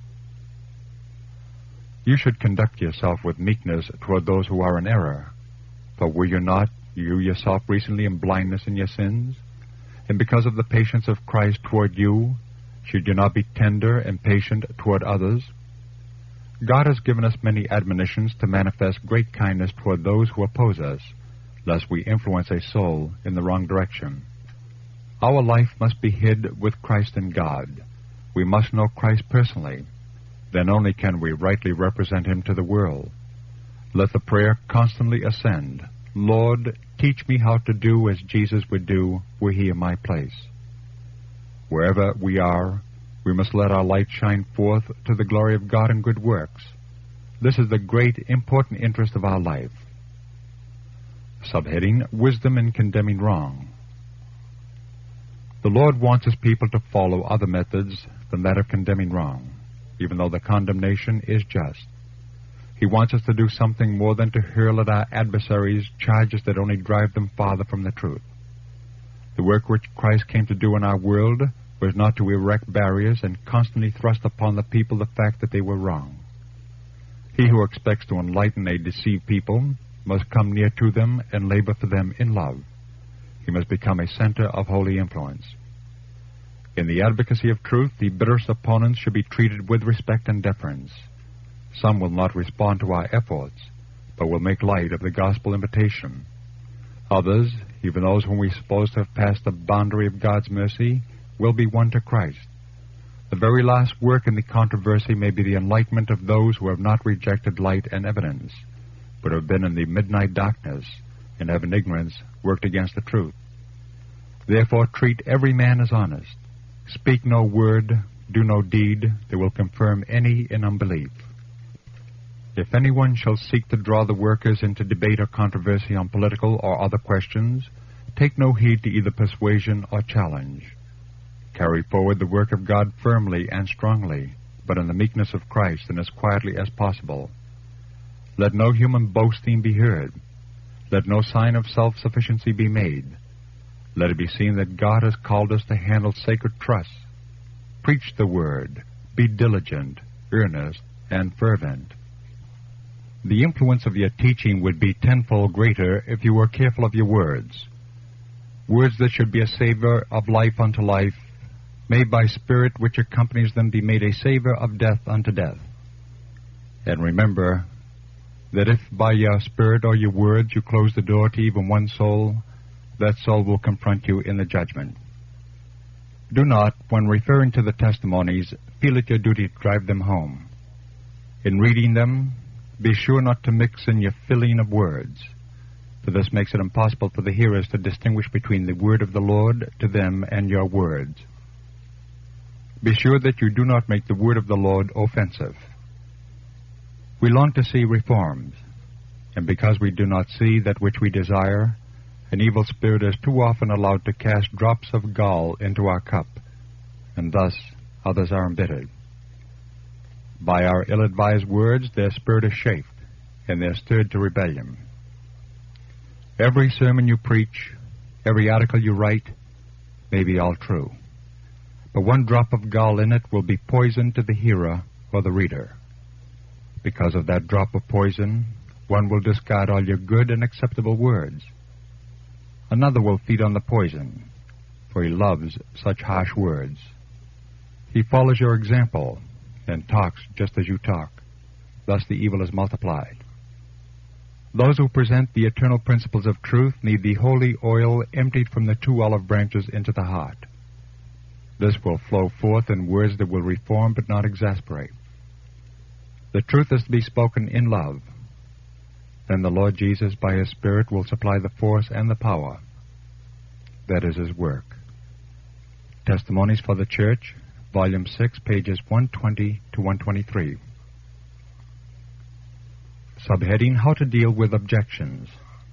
You should conduct yourself with meekness toward those who are in error. For were you not, you yourself, recently in blindness in your sins? And because of the patience of Christ toward you, should you not be tender and patient toward others? God has given us many admonitions to manifest great kindness toward those who oppose us, lest we influence a soul in the wrong direction. Our life must be hid with Christ in God. We must know Christ personally. Then only can we rightly represent him to the world. Let the prayer constantly ascend, Lord, teach me how to do as Jesus would do were he in my place. Wherever we are, we must let our light shine forth to the glory of God in good works. This is the great, important interest of our life. Subheading, Wisdom in Condemning Wrong. The Lord wants His people to follow other methods than that of condemning wrong, even though the condemnation is just. He wants us to do something more than to hurl at our adversaries charges that only drive them farther from the truth. The work which Christ came to do in our world was not to erect barriers and constantly thrust upon the people the fact that they were wrong. He who expects to enlighten a deceived people must come near to them and labor for them in love. He must become a center of holy influence. In the advocacy of truth, the bitterest opponents should be treated with respect and deference. Some will not respond to our efforts, but will make light of the gospel invitation. Others, even those whom we suppose to have passed the boundary of God's mercy, will be won to Christ. The very last work in the controversy may be the enlightenment of those who have not rejected light and evidence, but have been in the midnight darkness and have in ignorance worked against the truth. Therefore treat every man as honest. Speak no word, do no deed that will confirm any in unbelief. If anyone shall seek to draw the workers into debate or controversy on political or other questions, take no heed to either persuasion or challenge. Carry forward the work of God firmly and strongly, but in the meekness of Christ and as quietly as possible. Let no human boasting be heard. Let no sign of self-sufficiency be made. Let it be seen that God has called us to handle sacred trusts. Preach the word. Be diligent, earnest, and fervent. The influence of your teaching would be tenfold greater if you were careful of your words. Words that should be a savor of life unto life, made by spirit which accompanies them be made a savor of death unto death. And remember that if by your spirit or your words you close the door to even one soul, that soul will confront you in the judgment. Do not, when referring to the testimonies, feel it your duty to drive them home. In reading them, be sure not to mix in your filling of words, for this makes it impossible for the hearers to distinguish between the word of the Lord to them and your words. Be sure that you do not make the word of the Lord offensive. We long to see reforms, and because we do not see that which we desire, an evil spirit is too often allowed to cast drops of gall into our cup, and thus others are embittered. By our ill-advised words, their spirit is chafed, and they are stirred to rebellion. Every sermon you preach, every article you write, may be all true, but one drop of gall in it will be poison to the hearer or the reader. Because of that drop of poison, one will discard all your good and acceptable words. Another will feed on the poison, for he loves such harsh words. He follows your example and talks just as you talk. Thus the evil is multiplied. Those who present the eternal principles of truth need the holy oil emptied from the 2 olive branches into the heart. This will flow forth in words that will reform but not exasperate. The truth is to be spoken in love. Then the Lord Jesus, by His Spirit, will supply the force and the power. That is His work. Testimonies for the Church, Volume 6, pages 120 to 123. Subheading, How to Deal with Objections.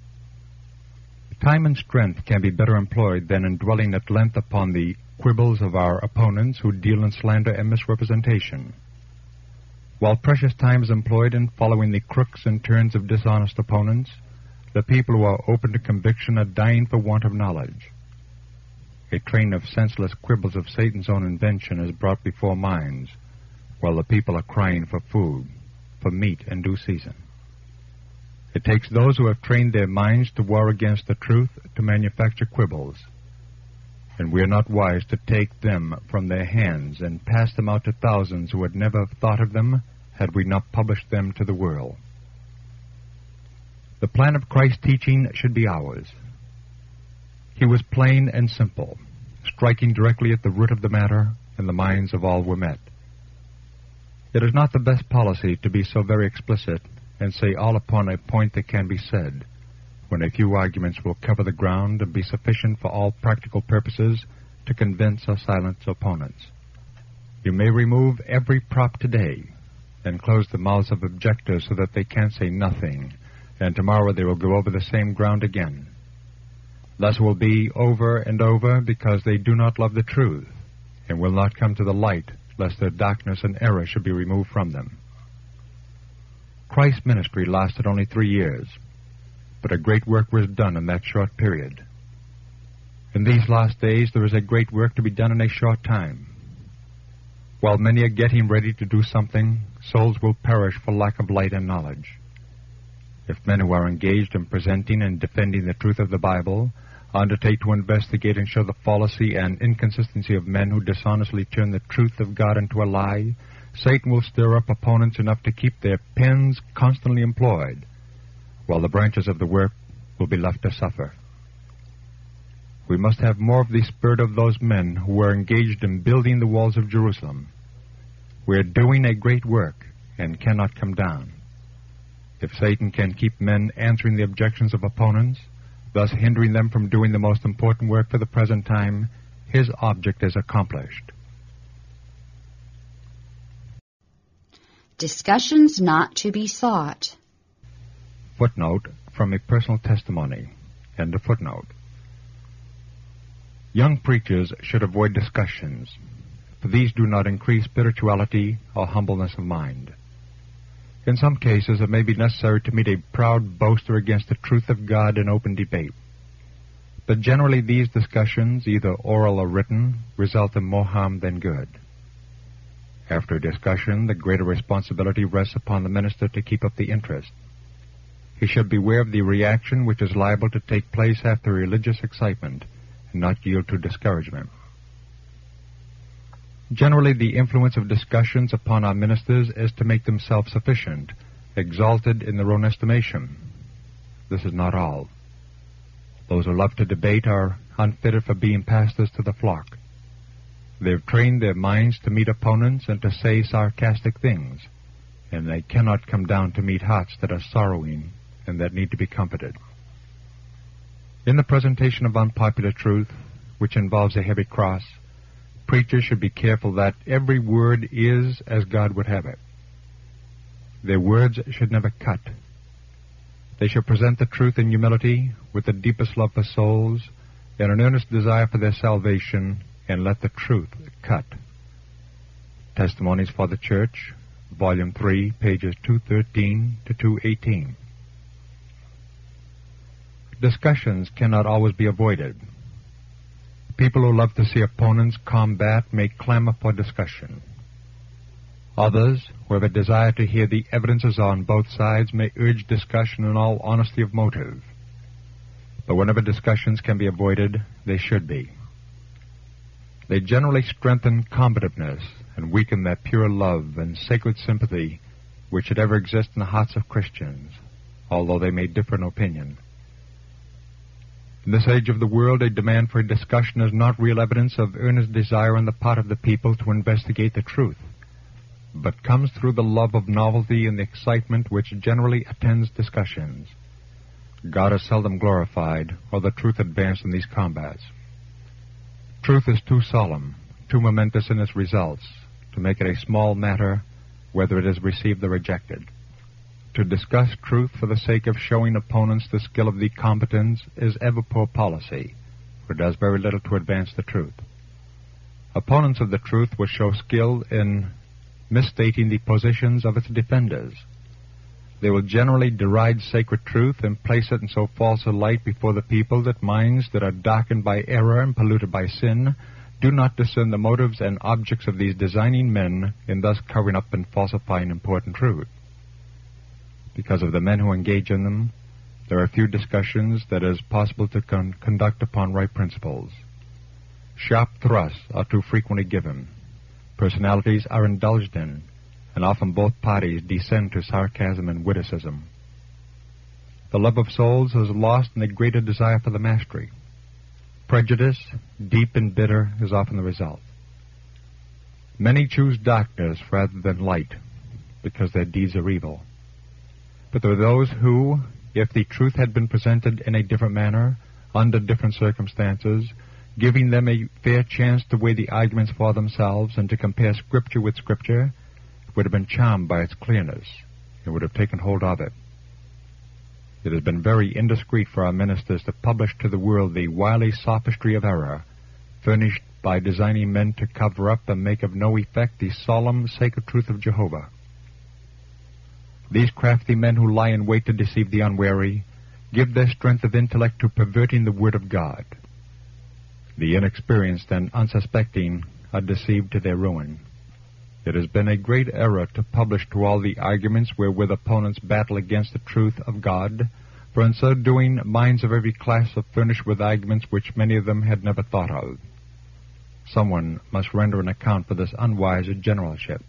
Time and strength can be better employed than in dwelling at length upon the quibbles of our opponents who deal in slander and misrepresentation. While precious time is employed in following the crooks and turns of dishonest opponents, the people who are open to conviction are dying for want of knowledge. A train of senseless quibbles of Satan's own invention is brought before minds, while the people are crying for food, for meat in due season. It takes those who have trained their minds to war against the truth to manufacture quibbles, and we are not wise to take them from their hands and pass them out to thousands who would never have thought of them had we not published them to the world. The plan of Christ's teaching should be ours. He was plain and simple, striking directly at the root of the matter, and the minds of all were met. It is not the best policy to be so very explicit and say all upon a point that can be said, when a few arguments will cover the ground and be sufficient for all practical purposes to convince or silence opponents. You may remove every prop today and close the mouths of objectors so that they can't say nothing, and tomorrow they will go over the same ground again. Thus will be over and over because they do not love the truth and will not come to the light lest their darkness and error should be removed from them. Christ's ministry lasted only 3 years, but a great work was done in that short period. In these last days, there is a great work to be done in a short time. While many are getting ready to do something, souls will perish for lack of light and knowledge. If men who are engaged in presenting and defending the truth of the Bible undertake to investigate and show the fallacy and inconsistency of men who dishonestly turn the truth of God into a lie, Satan will stir up opponents enough to keep their pens constantly employed, while the branches of the work will be left to suffer. We must have more of the spirit of those men who were engaged in building the walls of Jerusalem. We are doing a great work and cannot come down. If Satan can keep men answering the objections of opponents, thus hindering them from doing the most important work for the present time, his object is accomplished. Discussions not to be sought. Footnote from a personal testimony. End of footnote. Young preachers should avoid discussions, for these do not increase spirituality or humbleness of mind. In some cases, it may be necessary to meet a proud boaster against the truth of God in open debate. But generally these discussions, either oral or written, result in more harm than good. After a discussion, the greater responsibility rests upon the minister to keep up the interest. He should beware of the reaction which is liable to take place after religious excitement, and not yield to discouragement. Generally, the influence of discussions upon our ministers is to make them self-sufficient, exalted in their own estimation. This is not all. Those who love to debate are unfitted for being pastors to the flock. They have trained their minds to meet opponents and to say sarcastic things, and they cannot come down to meet hearts that are sorrowing and that need to be comforted. In the presentation of unpopular truth, which involves a heavy cross, preachers should be careful that every word is as God would have it. Their words should never cut. They should present the truth in humility, with the deepest love for souls, and an earnest desire for their salvation, and let the truth cut. Testimonies for the Church, Volume 3, pages 213 to 218. Discussions cannot always be avoided. People who love to see opponents combat may clamor for discussion. Others, who have a desire to hear the evidences on both sides, may urge discussion in all honesty of motive. But whenever discussions can be avoided, they should be. They generally strengthen combativeness and weaken that pure love and sacred sympathy which should ever exist in the hearts of Christians, although they may differ in opinion. In this age of the world, a demand for a discussion is not real evidence of earnest desire on the part of the people to investigate the truth, but comes through the love of novelty and the excitement which generally attends discussions. God is seldom glorified or the truth advanced in these combats. Truth is too solemn, too momentous in its results, to make it a small matter whether it is received or rejected. To discuss truth for the sake of showing opponents the skill of the combatants is ever poor policy, for it does very little to advance the truth. Opponents of the truth will show skill in misstating the positions of its defenders. They will generally deride sacred truth and place it in so false a light before the people that minds that are darkened by error and polluted by sin do not discern the motives and objects of these designing men in thus covering up and falsifying important truth. Because of the men who engage in them, there are few discussions that it is possible to conduct upon right principles. Sharp thrusts are too frequently given. Personalities are indulged in, and often both parties descend to sarcasm and witticism. The love of souls is lost in a greater desire for the mastery. Prejudice, deep and bitter, is often the result. Many choose darkness rather than light, because their deeds are evil. But there were those who, if the truth had been presented in a different manner, under different circumstances, giving them a fair chance to weigh the arguments for themselves and to compare Scripture with Scripture, would have been charmed by its clearness and would have taken hold of it. It has been very indiscreet for our ministers to publish to the world the wily sophistry of error, furnished by designing men to cover up and make of no effect the solemn, sacred truth of Jehovah. These crafty men who lie in wait to deceive the unwary give their strength of intellect to perverting the Word of God. The inexperienced and unsuspecting are deceived to their ruin. It has been a great error to publish to all the arguments wherewith opponents battle against the truth of God, for in so doing minds of every class are furnished with arguments which many of them had never thought of. Someone must render an account for this unwise generalship.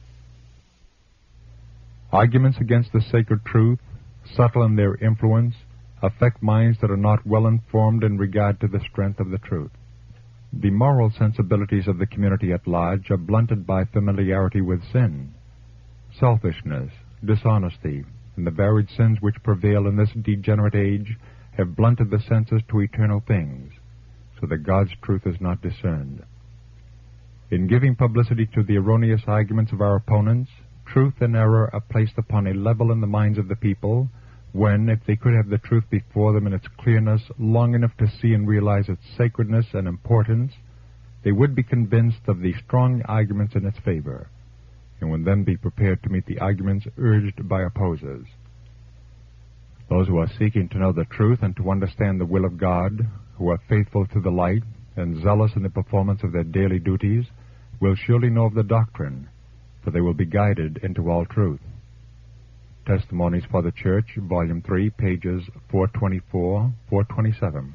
Arguments against the sacred truth, subtle in their influence, affect minds that are not well informed in regard to the strength of the truth. The moral sensibilities of the community at large are blunted by familiarity with sin. Selfishness, dishonesty, and the varied sins which prevail in this degenerate age have blunted the senses to eternal things, so that God's truth is not discerned. In giving publicity to the erroneous arguments of our opponents, truth and error are placed upon a level in the minds of the people, when, if they could have the truth before them in its clearness long enough to see and realize its sacredness and importance, they would be convinced of the strong arguments in its favor, and would then be prepared to meet the arguments urged by opposers. Those who are seeking to know the truth and to understand the will of God, who are faithful to the light and zealous in the performance of their daily duties, will surely know of the doctrine, for they will be guided into all truth. Testimonies for the Church, Volume 3, pages 424, 427.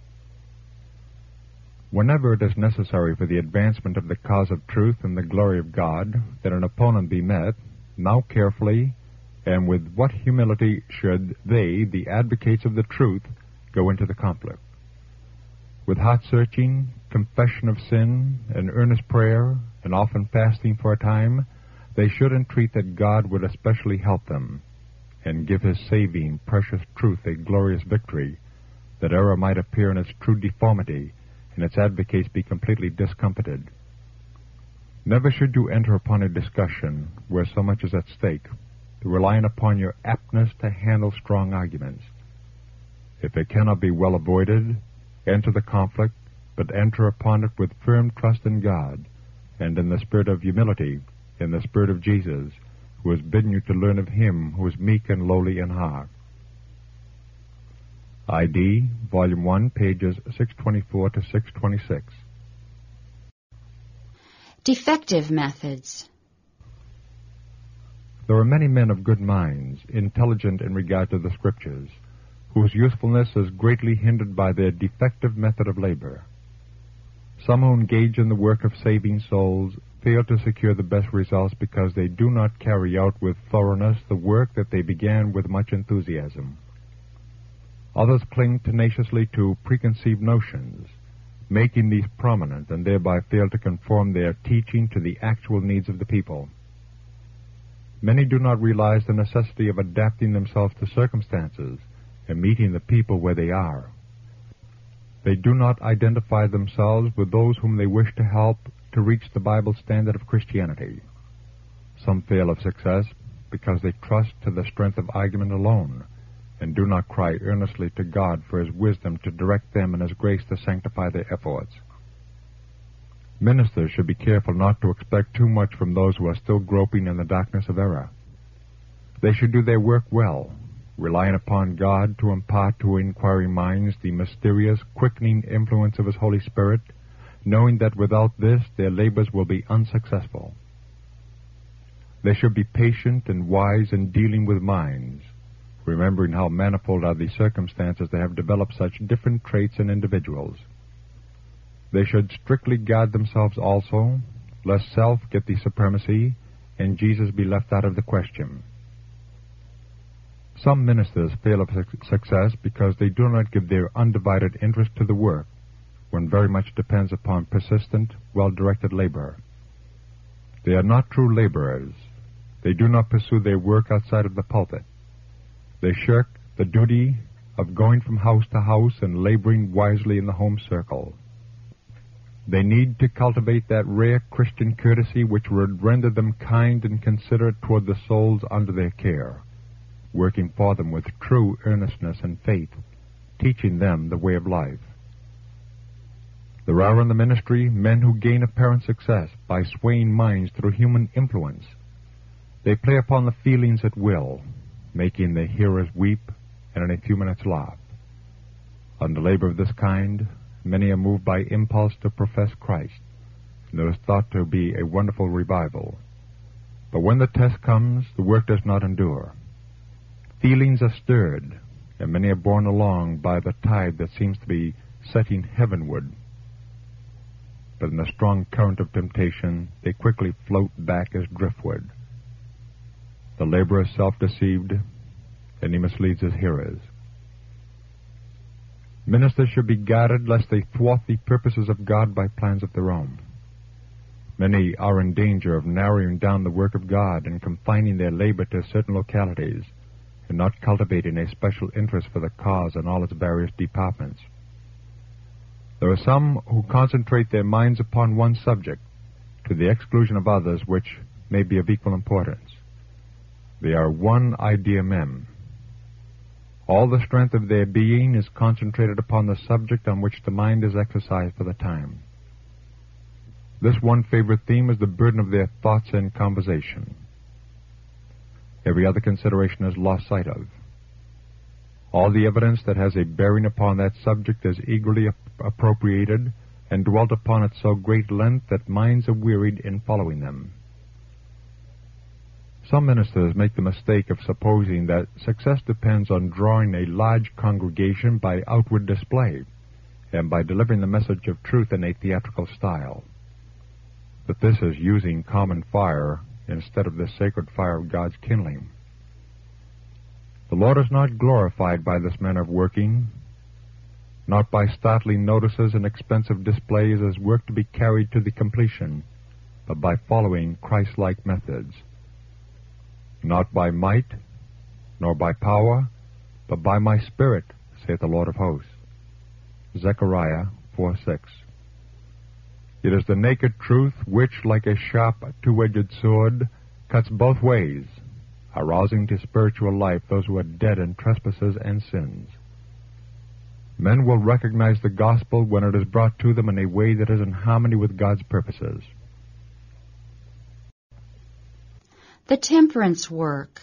Whenever it is necessary for the advancement of the cause of truth and the glory of God that an opponent be met, now carefully, and with what humility should they, the advocates of the truth, go into the conflict. With heart-searching, confession of sin, and earnest prayer, and often fasting for a time, they should entreat that God would especially help them, and give his saving, precious truth a glorious victory, that error might appear in its true deformity, and its advocates be completely discomfited. Never should you enter upon a discussion where so much is at stake, relying upon your aptness to handle strong arguments. If it cannot be well avoided, enter the conflict, but enter upon it with firm trust in God, and in the spirit of humility, in the spirit of Jesus, who has bidden you to learn of him who is meek and lowly in heart. ID, Volume 1, pages 624 to 626. Defective methods. There are many men of good minds, intelligent in regard to the Scriptures, whose usefulness is greatly hindered by their defective method of labor. Some who engage in the work of saving souls fail to secure the best results because they do not carry out with thoroughness the work that they began with much enthusiasm. Others cling tenaciously to preconceived notions, making these prominent, and thereby fail to conform their teaching to the actual needs of the people. Many do not realize the necessity of adapting themselves to circumstances and meeting the people where they are. They do not identify themselves with those whom they wish to help to reach the Bible standard of Christianity. Some fail of success because they trust to the strength of argument alone, and do not cry earnestly to God for his wisdom to direct them and his grace to sanctify their efforts. Ministers should be careful not to expect too much from those who are still groping in the darkness of error. They should do their work well, relying upon God to impart to inquiring minds the mysterious, quickening influence of his Holy Spirit, knowing that without this their labors will be unsuccessful. They should be patient and wise in dealing with minds, remembering how manifold are the circumstances that have developed such different traits in individuals. They should strictly guard themselves also, lest self get the supremacy and Jesus be left out of the question. Some ministers fail of success because they do not give their undivided interest to the work, when very much depends upon persistent, well-directed labor. They are not true laborers. They do not pursue their work outside of the pulpit. They shirk the duty of going from house to house and laboring wisely in the home circle. They need to cultivate that rare Christian courtesy which would render them kind and considerate toward the souls under their care, working for them with true earnestness and faith, teaching them the way of life. There are in the ministry men who gain apparent success by swaying minds through human influence. They play upon the feelings at will, making the hearers weep and in a few minutes laugh. Under labor of this kind, many are moved by impulse to profess Christ, and there is thought to be a wonderful revival. But when the test comes, the work does not endure. Feelings are stirred, and many are borne along by the tide that seems to be setting heavenward. But in the strong current of temptation, they quickly float back as driftwood. The laborer is self-deceived, and he misleads his hearers. Ministers should be guarded lest they thwart the purposes of God by plans of their own. Many are in danger of narrowing down the work of God and confining their labor to certain localities and not cultivating a special interest for the cause in all its various departments. There are some who concentrate their minds upon one subject to the exclusion of others which may be of equal importance. They are one-idea men. All the strength of their being is concentrated upon the subject on which the mind is exercised for the time. This one favorite theme is the burden of their thoughts and conversation. Every other consideration is lost sight of. All the evidence that has a bearing upon that subject is eagerly appropriated and dwelt upon at so great length that minds are wearied in following them. Some ministers make the mistake of supposing that success depends on drawing a large congregation by outward display and by delivering the message of truth in a theatrical style. But this is using common fire instead of the sacred fire of God's kindling. The Lord is not glorified by this manner of working, not by startling notices and expensive displays as work to be carried to the completion, but by following Christ-like methods. Not by might, nor by power, but by my Spirit, saith the Lord of hosts. Zechariah 4:6. It is the naked truth which, like a sharp, two-edged sword, cuts both ways, arousing to spiritual life those who are dead in trespasses and sins. Men will recognize the gospel when it is brought to them in a way that is in harmony with God's purposes. The temperance work.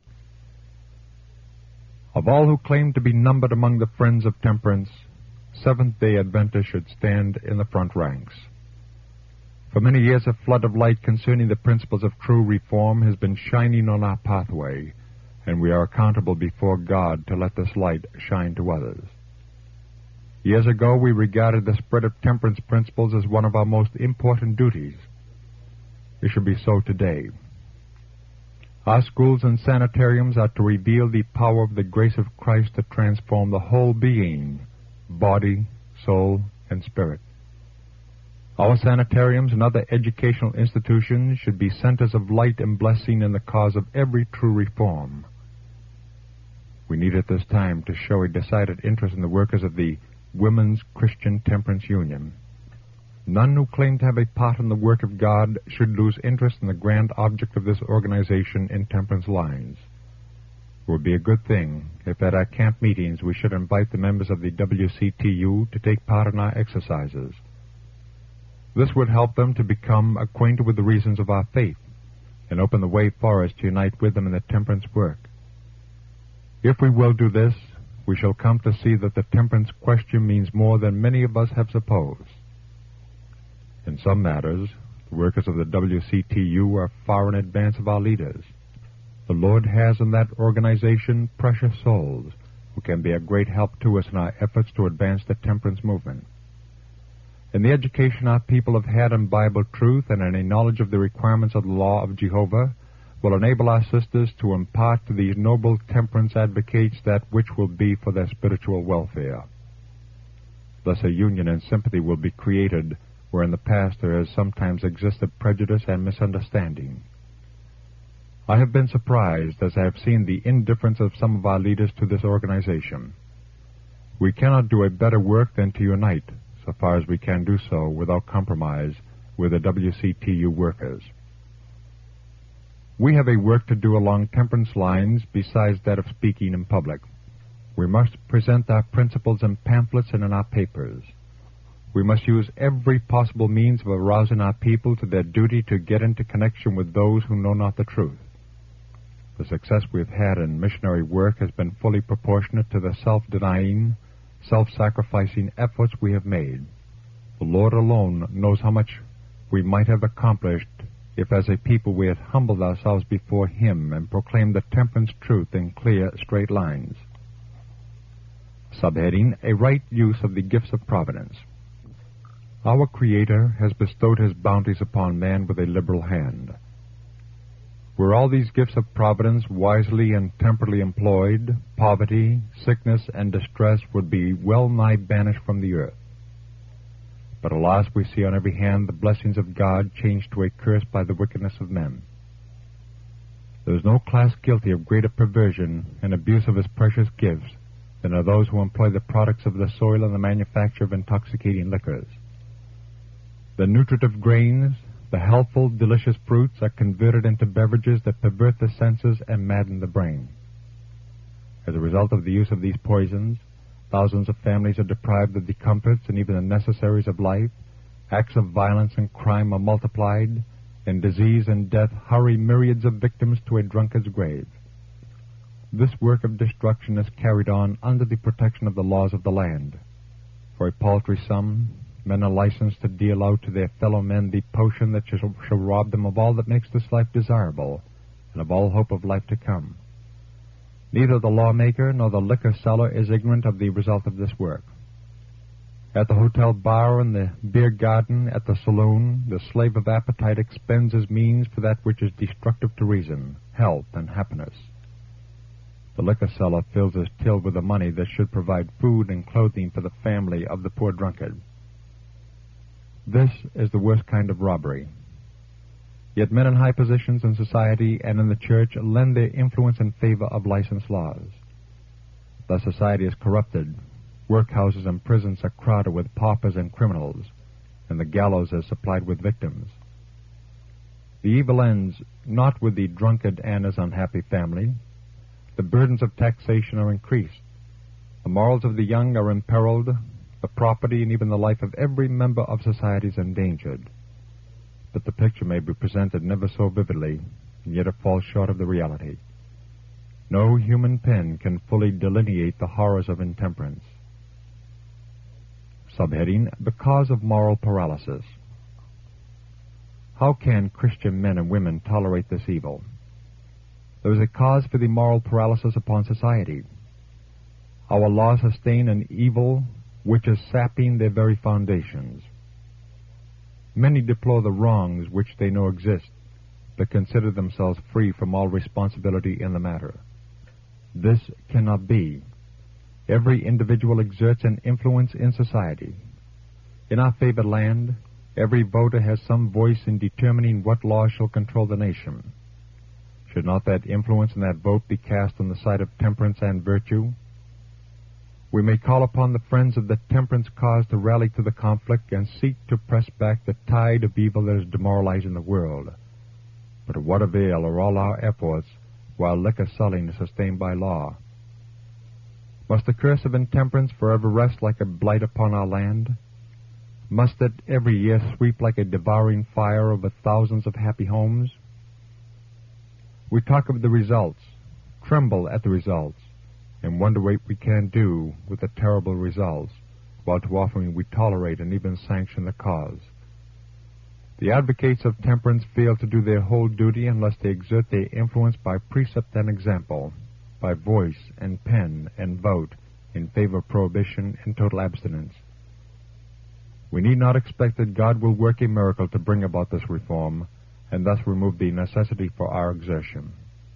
Of all who claim to be numbered among the friends of temperance, Seventh-day Adventists should stand in the front ranks. For many years, a flood of light concerning the principles of true reform has been shining on our pathway, and we are accountable before God to let this light shine to others. Years ago, we regarded the spread of temperance principles as one of our most important duties. It should be so today. Our schools and sanitariums are to reveal the power of the grace of Christ to transform the whole being, body, soul, and spirit. Our sanitariums and other educational institutions should be centers of light and blessing in the cause of every true reform. We need at this time to show a decided interest in the workers of the Women's Christian Temperance Union. None who claim to have a part in the work of God should lose interest in the grand object of this organization in temperance lines. It would be a good thing if at our camp meetings we should invite the members of the WCTU to take part in our exercises. This would help them to become acquainted with the reasons of our faith and open the way for us to unite with them in the temperance work. If we will do this, we shall come to see that the temperance question means more than many of us have supposed. In some matters, the workers of the WCTU are far in advance of our leaders. The Lord has in that organization precious souls who can be a great help to us in our efforts to advance the temperance movement. In the education our people have had in Bible truth and in a knowledge of the requirements of the law of Jehovah will enable our sisters to impart to these noble temperance advocates that which will be for their spiritual welfare. Thus a union and sympathy will be created where in the past there has sometimes existed prejudice and misunderstanding. I have been surprised as I have seen the indifference of some of our leaders to this organization. We cannot do a better work than to unite, so far as we can do so without compromise, with the WCTU workers. We have a work to do along temperance lines besides that of speaking in public. We must present our principles in pamphlets and in our papers. We must use every possible means of arousing our people to their duty to get into connection with those who know not the truth. The success we have had in missionary work has been fully proportionate to the self-denying, self-sacrificing efforts we have made. The Lord alone knows how much we might have accomplished if as a people we had humbled ourselves before Him and proclaimed the temperance truth in clear, straight lines. Subheading, A Right Use of the Gifts of Providence. Our Creator has bestowed His bounties upon man with a liberal hand. Were all these gifts of providence wisely and temperately employed, poverty, sickness, and distress would be well nigh banished from the earth. But alas, we see on every hand the blessings of God changed to a curse by the wickedness of men. There is no class guilty of greater perversion and abuse of His precious gifts than are those who employ the products of the soil in the manufacture of intoxicating liquors. The nutritive grains, the healthful, delicious fruits are converted into beverages that pervert the senses and madden the brain. As a result of the use of these poisons, thousands of families are deprived of the comforts and even the necessaries of life, acts of violence and crime are multiplied, and disease and death hurry myriads of victims to a drunkard's grave. This work of destruction is carried on under the protection of the laws of the land. For a paltry sum, men are licensed to deal out to their fellow men the potion that shall rob them of all that makes this life desirable, and of all hope of life to come. Neither the lawmaker nor the liquor seller is ignorant of the result of this work. At the hotel bar, in the beer garden, at the saloon, the slave of appetite expends his means for that which is destructive to reason, health, and happiness. The liquor seller fills his till with the money that should provide food and clothing for the family of the poor drunkard. This is the worst kind of robbery. Yet men in high positions in society and in the church lend their influence in favor of license laws. Thus society is corrupted. Workhouses and prisons are crowded with paupers and criminals, and the gallows is supplied with victims. The evil ends not with the drunkard and his unhappy family. The burdens of taxation are increased. The morals of the young are imperiled. The property and even the life of every member of society is endangered. But the picture may be presented never so vividly, and yet it falls short of the reality. No human pen can fully delineate the horrors of intemperance. Subheading, The Cause of Moral Paralysis. How can Christian men and women tolerate this evil? There is a cause for the moral paralysis upon society. Our laws sustain an evil which is sapping their very foundations. Many deplore the wrongs which they know exist, but consider themselves free from all responsibility in the matter. This cannot be. Every individual exerts an influence in society. In our favored land, every voter has some voice in determining what laws shall control the nation. Should not that influence and that vote be cast on the side of temperance and virtue? We may call upon the friends of the temperance cause to rally to the conflict and seek to press back the tide of evil that is demoralizing the world. But of what avail are all our efforts while liquor selling is sustained by law? Must the curse of intemperance forever rest like a blight upon our land? Must it every year sweep like a devouring fire over thousands of happy homes? We talk of the results, tremble at the results, and wonder what we can do with the terrible results, while too often we tolerate and even sanction the cause. The advocates of temperance fail to do their whole duty unless they exert their influence by precept and example, by voice and pen and vote in favor of prohibition and total abstinence. We need not expect that God will work a miracle to bring about this reform, and thus remove the necessity for our exertion.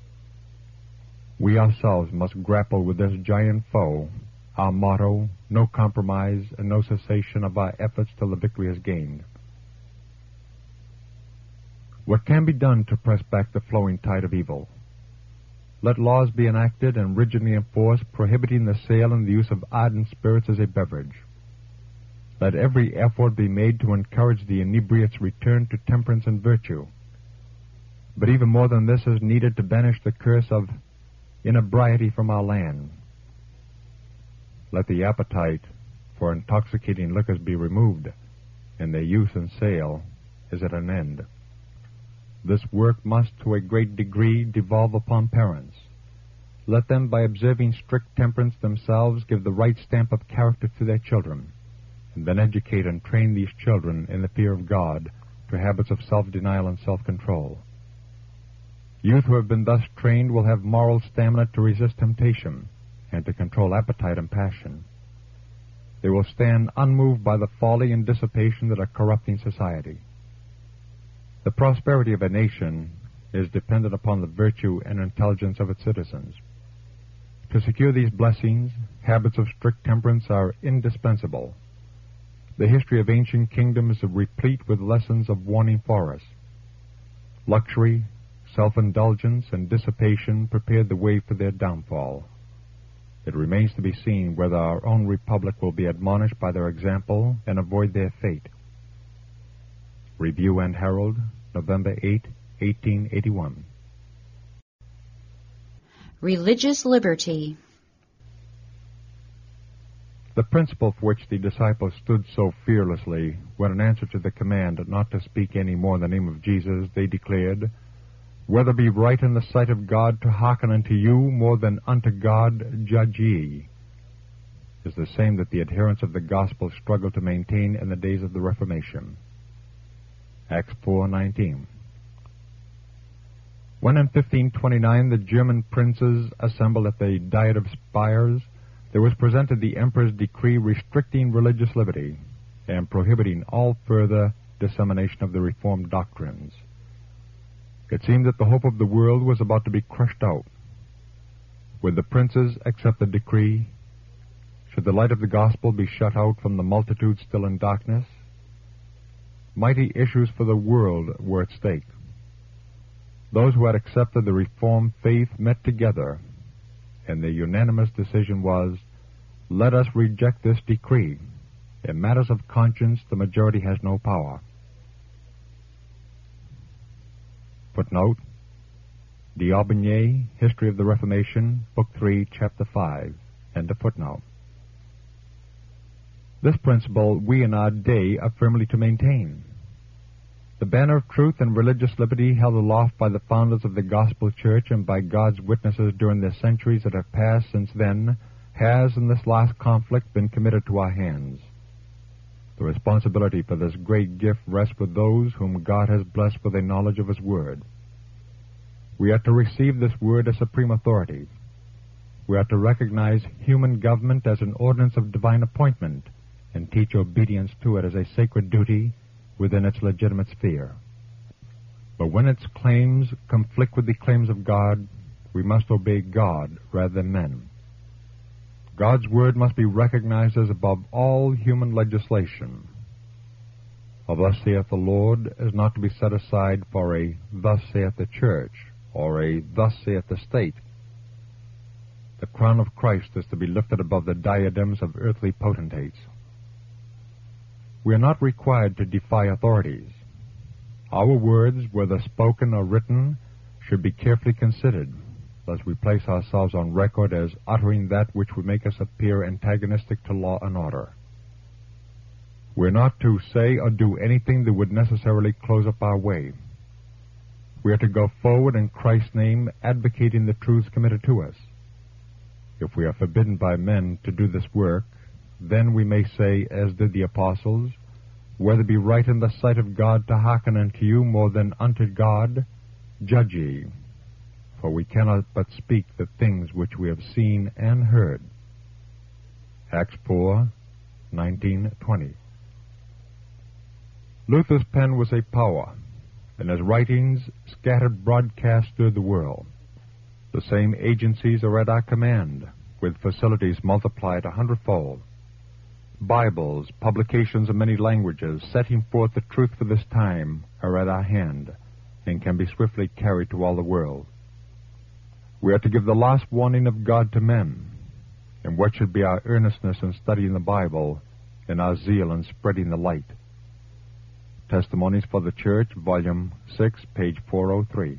We ourselves must grapple with this giant foe, our motto, no compromise and no cessation of our efforts till the victory is gained. What can be done to press back the flowing tide of evil? Let laws be enacted and rigidly enforced prohibiting the sale and the use of ardent spirits as a beverage. Let every effort be made to encourage the inebriate's return to temperance and virtue. But even more than this is needed to banish the curse of inebriety from our land. Let the appetite for intoxicating liquors be removed, and their use and sale is at an end. This work must, to a great degree, devolve upon parents. Let them, by observing strict temperance themselves, give the right stamp of character to their children, and then educate and train these children in the fear of God to habits of self-denial and self-control. Youth who have been thus trained will have moral stamina to resist temptation and to control appetite and passion. They will stand unmoved by the folly and dissipation that are corrupting society. The prosperity of a nation is dependent upon the virtue and intelligence of its citizens. To secure these blessings, habits of strict temperance are indispensable. The history of ancient kingdoms is replete with lessons of warning for us. Luxury, self-indulgence, and dissipation prepared the way for their downfall. It remains to be seen whether our own republic will be admonished by their example and avoid their fate. Review and Herald, November 8, 1881. Religious liberty. The principle for which the disciples stood so fearlessly when, in answer to the command not to speak any more in the name of Jesus, they declared, "Whether be right in the sight of God to hearken unto you more than unto God, judge ye," is the same that the adherents of the gospel struggled to maintain in the days of the Reformation. Acts 4:19. When in 1529 the German princes assembled at the Diet of Spires, there was presented the emperor's decree restricting religious liberty and prohibiting all further dissemination of the Reformed doctrines. It seemed that the hope of the world was about to be crushed out. Would the princes accept the decree? Should the light of the gospel be shut out from the multitude still in darkness? Mighty issues for the world were at stake. Those who had accepted the Reformed faith met together, and their unanimous decision was, "Let us reject this decree. In matters of conscience, the majority has no power." Footnote: D'Aubigné, History of the Reformation, Book 3, Chapter 5. End of footnote. This principle we in our day are firmly to maintain. The banner of truth and religious liberty held aloft by the founders of the Gospel Church and by God's witnesses during the centuries that have passed since then has, in this last conflict, been committed to our hands. The responsibility for this great gift rests with those whom God has blessed with a knowledge of His Word. We are to receive this Word as supreme authority. We are to recognize human government as an ordinance of divine appointment and teach obedience to it as a sacred duty within its legitimate sphere. But when its claims conflict with the claims of God, we must obey God rather than men. God's Word must be recognized as above all human legislation. A "Thus saith the Lord" is not to be set aside for a "Thus saith the Church" or a "Thus saith the State." The crown of Christ is to be lifted above the diadems of earthly potentates. We are not required to defy authorities. Our words, whether spoken or written, should be carefully considered, lest we place ourselves on record as uttering that which would make us appear antagonistic to law and order. We are not to say or do anything that would necessarily close up our way. We are to go forward in Christ's name, advocating the truths committed to us. If we are forbidden by men to do this work, then we may say, as did the apostles, "Whether it be right in the sight of God to hearken unto you more than unto God, judge ye. For we cannot but speak the things which we have seen and heard." Acts 4:19-20. Luther's pen was a power, and his writings scattered broadcast through the world. The same agencies are at our command, with facilities multiplied 100-fold. Bibles, publications in many languages, setting forth the truth for this time, are at our hand, and can be swiftly carried to all the world. We are to give the last warning of God to men, and what should be our earnestness in studying the Bible and our zeal in spreading the light. Testimonies for the Church, Volume 6, page 403.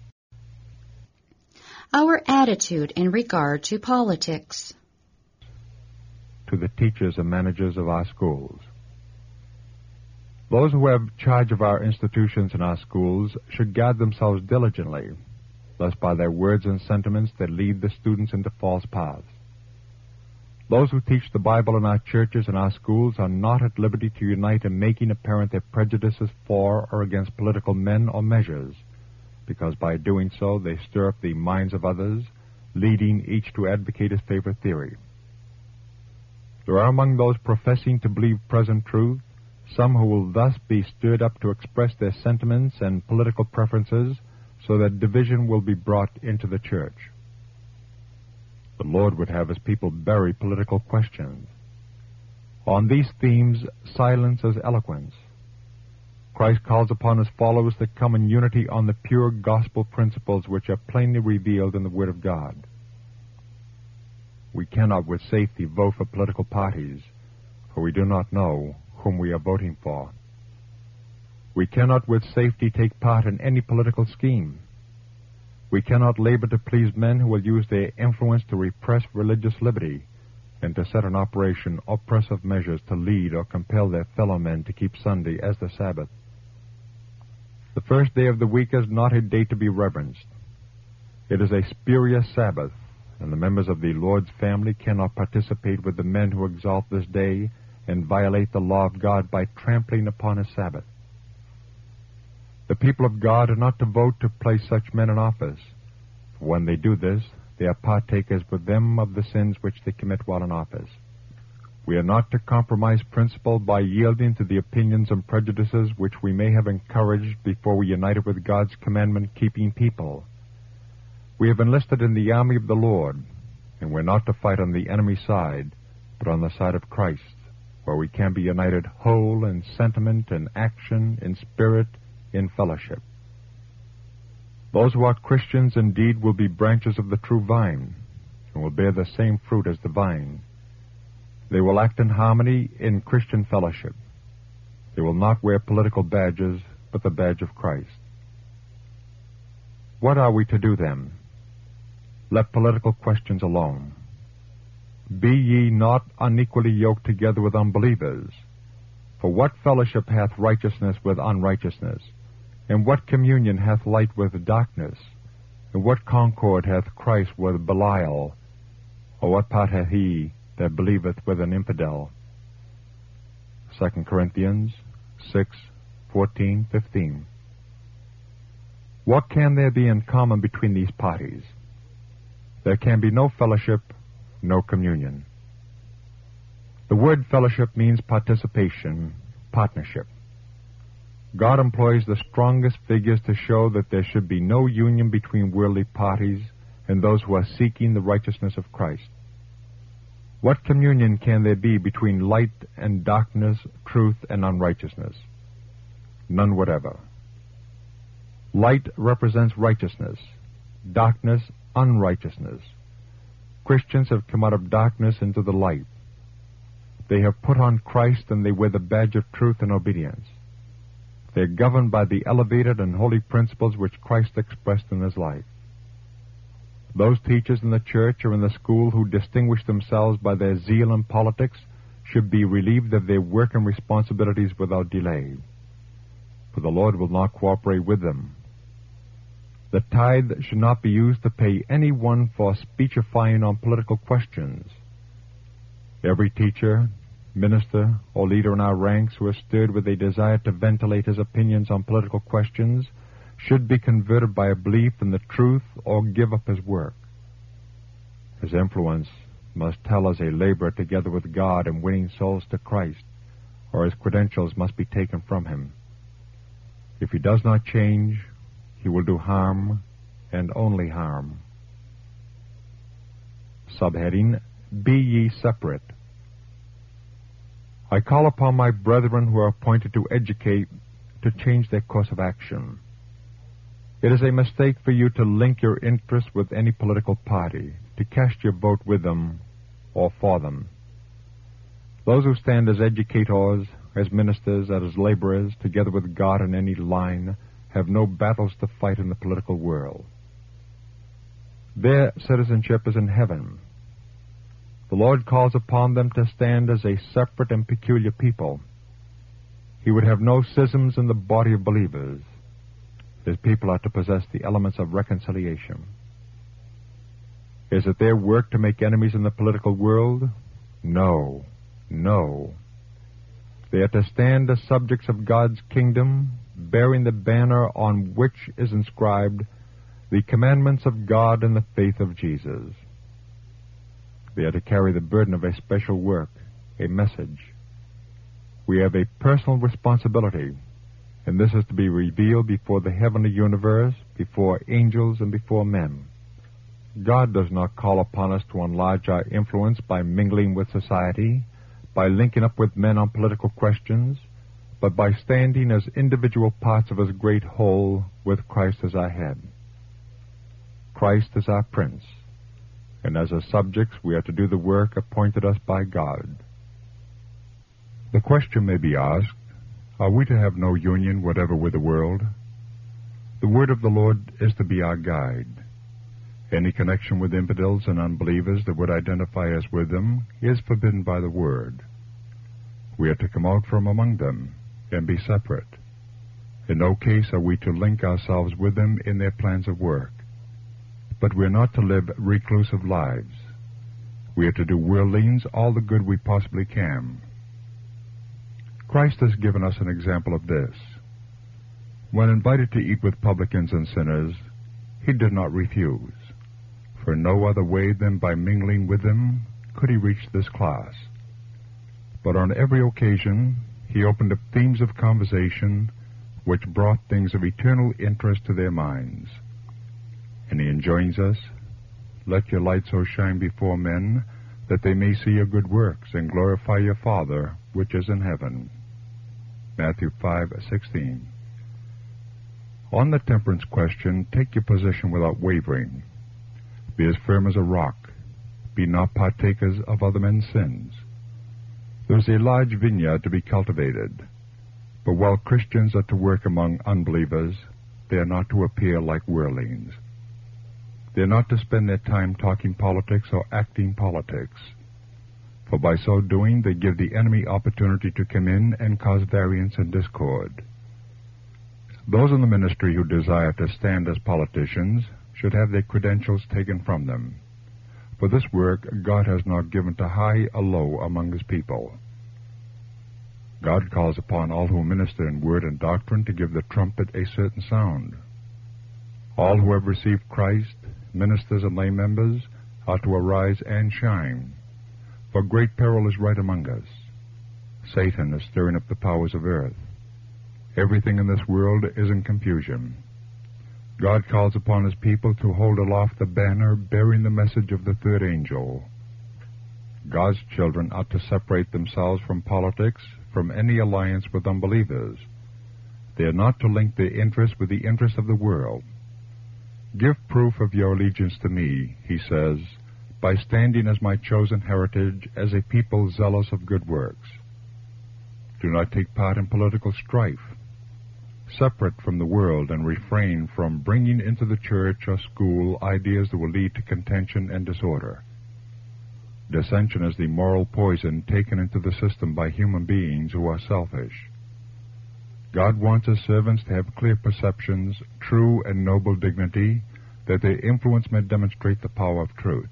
Our attitude in regard to politics. To the teachers and managers of our schools. Those who have charge of our institutions and our schools should guard themselves diligently, lest by their words and sentiments they lead the students into false paths. Those who teach the Bible in our churches and our schools are not at liberty to unite in making apparent their prejudices for or against political men or measures, because by doing so they stir up the minds of others, leading each to advocate his favorite theory. There are among those professing to believe present truth some who will thus be stirred up to express their sentiments and political preferences so that division will be brought into the church. The Lord would have his people bury political questions. On these themes, silence is eloquence. Christ calls upon his followers to come in unity on the pure gospel principles which are plainly revealed in the Word of God. We cannot with safety vote for political parties, for we do not know whom we are voting for. We cannot with safety take part in any political scheme. We cannot labor to please men who will use their influence to repress religious liberty and to set in operation oppressive measures to lead or compel their fellow men to keep Sunday as the Sabbath. The first day of the week is not a day to be reverenced. It is a spurious Sabbath, and the members of the Lord's family cannot participate with the men who exalt this day and violate the law of God by trampling upon his Sabbath. The people of God are not to vote to place such men in office. For when they do this, they are partakers with them of the sins which they commit while in office. We are not to compromise principle by yielding to the opinions and prejudices which we may have encouraged before we united with God's commandment-keeping people. We have enlisted in the army of the Lord, and we're not to fight on the enemy's side, but on the side of Christ, where we can be united whole in sentiment, in action, in spirit, in fellowship. Those who are Christians indeed will be branches of the true vine, and will bear the same fruit as the vine. They will act in harmony in Christian fellowship. They will not wear political badges, but the badge of Christ. What are we to do then? Let political questions alone. Be ye not unequally yoked together with unbelievers. For what fellowship hath righteousness with unrighteousness? And what communion hath light with darkness? And what concord hath Christ with Belial? Or what part hath he that believeth with an infidel? 2 Corinthians 6:14-15. What can there be in common between these parties? There can be no fellowship, no communion. The word fellowship means participation, partnership. God employs the strongest figures to show that there should be no union between worldly parties and those who are seeking the righteousness of Christ. What communion can there be between light and darkness, truth and unrighteousness? None whatever. Light represents righteousness, darkness, unrighteousness. Christians have come out of darkness into the light. They have put on Christ, and they wear the badge of truth and obedience. They are governed by the elevated and holy principles which Christ expressed in his life. Those teachers in the church or in the school who distinguish themselves by their zeal in politics should be relieved of their work and responsibilities without delay, for the Lord will not cooperate with them. The tithe should not be used to pay anyone for speechifying on political questions. Every teacher, minister, or leader in our ranks who is stirred with a desire to ventilate his opinions on political questions should be converted by a belief in the truth or give up his work. His influence must tell as a laborer together with God in winning souls to Christ, or his credentials must be taken from him. If he does not change, he will do harm and only harm. Subheading, Be ye separate. I call upon my brethren who are appointed to educate to change their course of action. It is a mistake for you to link your interest with any political party, to cast your vote with them or for them. Those who stand as educators, as ministers, as laborers, together with God in any line, have no battles to fight in the political world. Their citizenship is in heaven. The Lord calls upon them to stand as a separate and peculiar people. He would have no schisms in the body of believers. His people are to possess the elements of reconciliation. Is it their work to make enemies in the political world? No, no. They are to stand as subjects of God's kingdom, bearing the banner on which is inscribed the commandments of God and the faith of Jesus. They are to carry the burden of a special work, a message. We have a personal responsibility, and this is to be revealed before the heavenly universe, before angels, and before men. God does not call upon us to enlarge our influence by mingling with society, by linking up with men on political questions, but by standing as individual parts of His great whole with Christ as our head. Christ is our Prince, and as His subjects we are to do the work appointed us by God. The question may be asked, are we to have no union whatever with the world? The word of the Lord is to be our guide. Any connection with infidels and unbelievers that would identify us with them is forbidden by the word. We are to come out from among them and be separate. In no case are we to link ourselves with them in their plans of work. But we are not to live reclusive lives. We are to do worldlings all the good we possibly can. Christ has given us an example of this. When invited to eat with publicans and sinners, He did not refuse. For no other way than by mingling with them could He reach this class. But on every occasion, He opened up themes of conversation which brought things of eternal interest to their minds. And He enjoins us, "Let your light so shine before men, that they may see your good works and glorify your Father which is in heaven." Matthew 5:16. On the temperance question, take your position without wavering. Be as firm as a rock. Be not partakers of other men's sins. There is a large vineyard to be cultivated, but while Christians are to work among unbelievers, they are not to appear like worldlings. They are not to spend their time talking politics or acting politics, for by so doing they give the enemy opportunity to come in and cause variance and discord. Those in the ministry who desire to stand as politicians should have their credentials taken from them. For this work God has not given to high or low among His people. God calls upon all who minister in word and doctrine to give the trumpet a certain sound. All who have received Christ, ministers and lay members, are to arise and shine, for great peril is right among us. Satan is stirring up the powers of earth. Everything in this world is in confusion. God calls upon His people to hold aloft the banner bearing the message of the third angel. God's children ought to separate themselves from politics, from any alliance with unbelievers. They are not to link their interests with the interests of the world. "Give proof of your allegiance to me," He says, "by standing as my chosen heritage, as a people zealous of good works." Do not take part in political strife. Separate from the world and refrain from bringing into the church or school ideas that will lead to contention and disorder. Dissension is the moral poison taken into the system by human beings who are selfish. God wants His servants to have clear perceptions, true and noble dignity, that their influence may demonstrate the power of truth.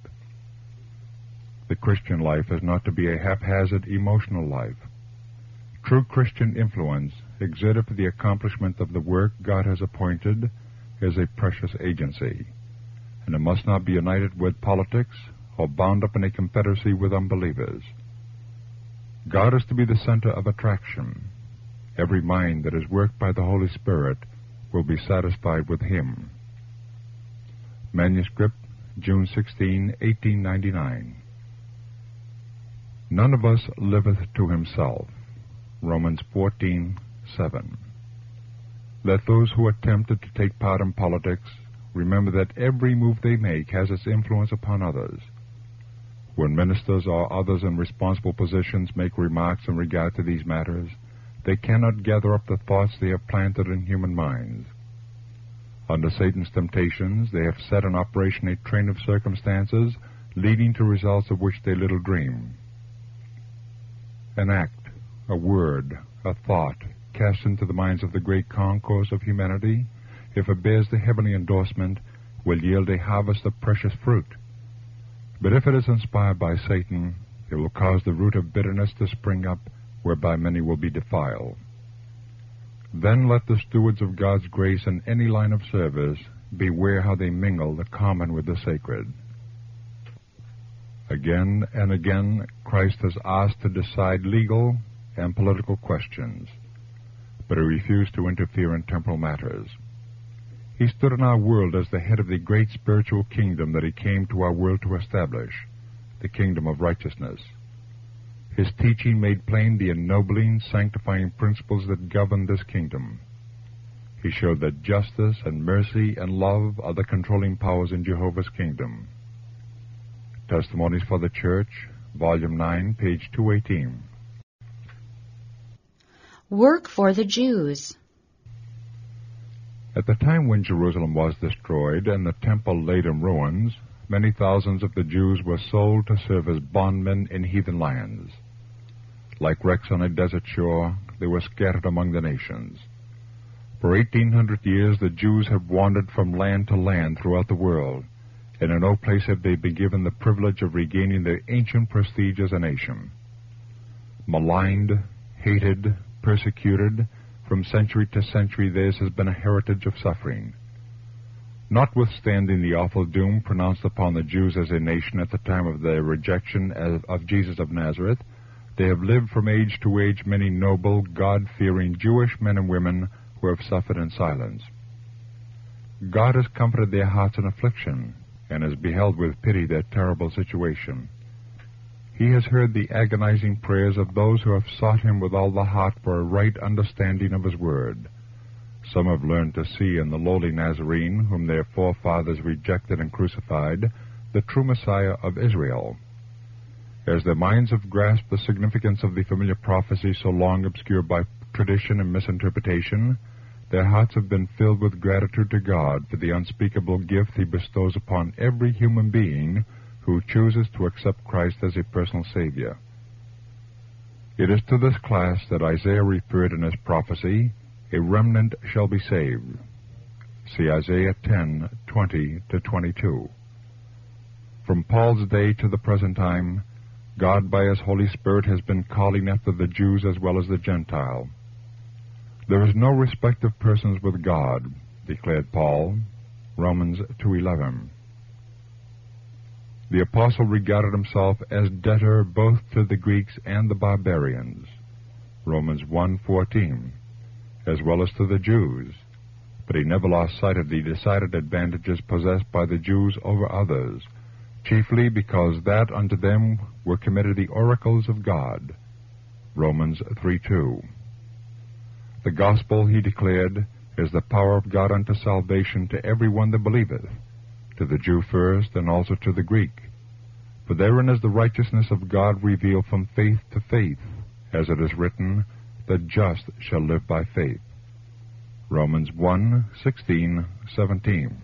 The Christian life is not to be a haphazard emotional life. True Christian influence, exerted for the accomplishment of the work God has appointed, is a precious agency, and it must not be united with politics or bound up in a confederacy with unbelievers. God is to be the center of attraction. Every mind that is worked by the Holy Spirit will be satisfied with Him. Manuscript, June 16, 1899. None of us liveth to himself. Romans 14:7. Let those who are tempted to take part in politics remember that every move they make has its influence upon others. When ministers or others in responsible positions make remarks in regard to these matters, they cannot gather up the thoughts they have planted in human minds. Under Satan's temptations, they have set in operation a train of circumstances leading to results of which they little dream. An act, a word, a thought, cast into the minds of the great concourse of humanity, if it bears the heavenly endorsement, will yield a harvest of precious fruit. But if it is inspired by Satan, it will cause the root of bitterness to spring up, whereby many will be defiled. Then let the stewards of God's grace in any line of service beware how they mingle the common with the sacred. Again and again, Christ has asked to decide legal and political questions, but he refused to interfere in temporal matters. He stood in our world as the head of the great spiritual kingdom that he came to our world to establish, the kingdom of righteousness. His teaching made plain the ennobling, sanctifying principles that govern this kingdom. He showed that justice and mercy and love are the controlling powers in Jehovah's kingdom. Testimonies for the Church, Volume 9, page 218. Work for the Jews. At the time when Jerusalem was destroyed and the temple laid in ruins, many thousands of the Jews were sold to serve as bondmen in heathen lands. Like wrecks on a desert shore, they were scattered among the nations. For 1,800 years the Jews have wandered from land to land throughout the world, and in no place have they been given the privilege of regaining their ancient prestige as a nation. Maligned, hated, persecuted, from century to century theirs has been a heritage of suffering. Notwithstanding the awful doom pronounced upon the Jews as a nation at the time of their rejection of Jesus of Nazareth, they have lived from age to age many noble, God-fearing Jewish men and women who have suffered in silence. God has comforted their hearts in affliction, and has beheld with pity their terrible situation. He has heard the agonizing prayers of those who have sought him with all the heart for a right understanding of his word. Some have learned to see in the lowly Nazarene, whom their forefathers rejected and crucified, the true Messiah of Israel. As their minds have grasped the significance of the familiar prophecy so long obscured by tradition and misinterpretation, their hearts have been filled with gratitude to God for the unspeakable gift he bestows upon every human being who chooses to accept Christ as a personal Savior. It is to this class that Isaiah referred in his prophecy, "A remnant shall be saved." See Isaiah 10:20-22. From Paul's day to the present time, God by his Holy Spirit has been calling after the Jews as well as the Gentile. There is no respect of persons with God, declared Paul, Romans 2:11. The apostle regarded himself as debtor both to the Greeks and the barbarians, Romans 1:14, as well as to the Jews, but he never lost sight of the decided advantages possessed by the Jews over others, chiefly because that unto them were committed the oracles of God, Romans 3:2. The gospel, he declared, is the power of God unto salvation to every one that believeth, to the Jew first, and also to the Greek. For therein is the righteousness of God revealed from faith to faith, as it is written, "The just shall live by faith." Romans 1:16-17.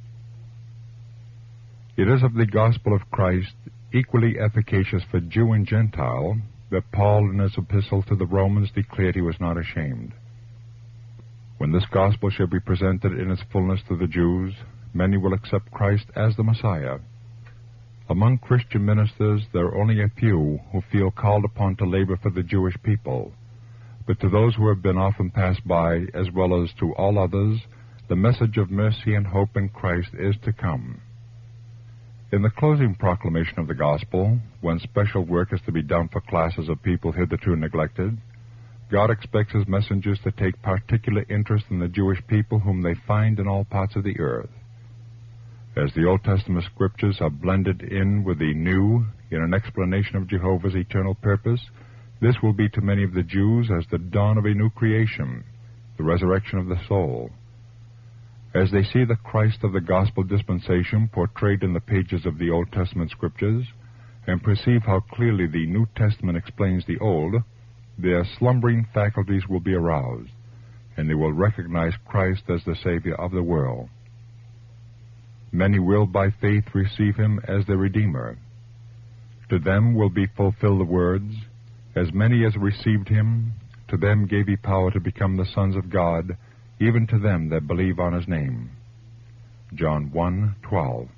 It is of the gospel of Christ, equally efficacious for Jew and Gentile, that Paul in his epistle to the Romans declared he was not ashamed. When this gospel shall be presented in its fullness to the Jews, many will accept Christ as the Messiah. Among Christian ministers, there are only a few who feel called upon to labor for the Jewish people. But to those who have been often passed by, as well as to all others, the message of mercy and hope in Christ is to come. In the closing proclamation of the gospel, when special work is to be done for classes of people hitherto neglected, God expects his messengers to take particular interest in the Jewish people whom they find in all parts of the earth. As the Old Testament scriptures are blended in with the New in an explanation of Jehovah's eternal purpose, this will be to many of the Jews as the dawn of a new creation, the resurrection of the soul. As they see the Christ of the gospel dispensation portrayed in the pages of the Old Testament scriptures, and perceive how clearly the New Testament explains the Old, their slumbering faculties will be aroused, and they will recognize Christ as the Savior of the world. Many will by faith receive him as their Redeemer. To them will be fulfilled the words, "As many as received him, to them gave he power to become the sons of God, even to them that believe on his name." John 1:12.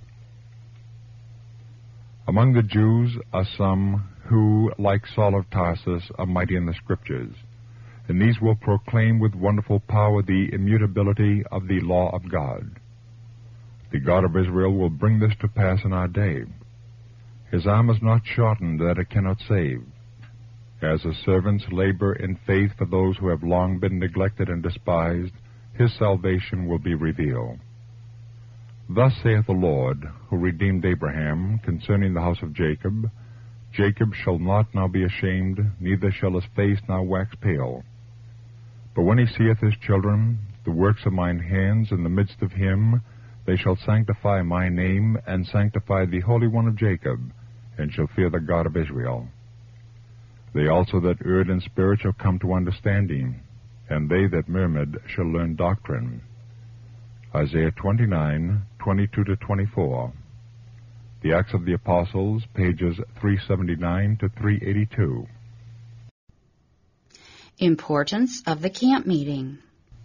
Among the Jews are some who, like Saul of Tarsus, are mighty in the Scriptures, and these will proclaim with wonderful power the immutability of the law of God. The God of Israel will bring this to pass in our day. His arm is not shortened that it cannot save. As his servants labor in faith for those who have long been neglected and despised, his salvation will be revealed. Thus saith the Lord, who redeemed Abraham, concerning the house of Jacob, Jacob shall not now be ashamed, neither shall his face now wax pale. But when he seeth his children, the works of mine hands, in the midst of him, they shall sanctify my name, and sanctify the Holy One of Jacob, and shall fear the God of Israel. They also that erred in spirit shall come to understanding, and they that murmured shall learn doctrine. Isaiah 29:22-24. The Acts of the Apostles, pages 379 to 382. Importance of the camp meeting.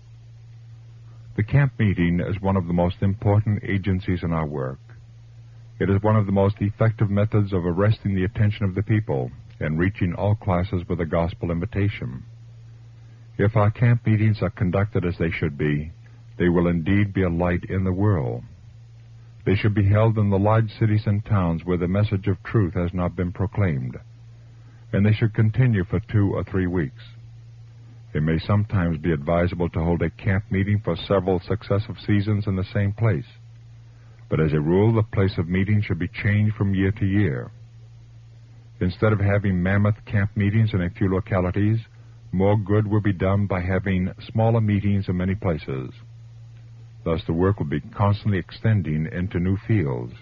The camp meeting is one of the most important agencies in our work. It is one of the most effective methods of arresting the attention of the people and reaching all classes with a gospel invitation. If our camp meetings are conducted as they should be, they will indeed be a light in the world. They should be held in the large cities and towns where the message of truth has not been proclaimed, and they should continue for 2 or 3 weeks. It may sometimes be advisable to hold a camp meeting for several successive seasons in the same place, but as a rule, the place of meeting should be changed from year to year. Instead of having mammoth camp meetings in a few localities, more good will be done by having smaller meetings in many places. Thus the work will be constantly extending into new fields.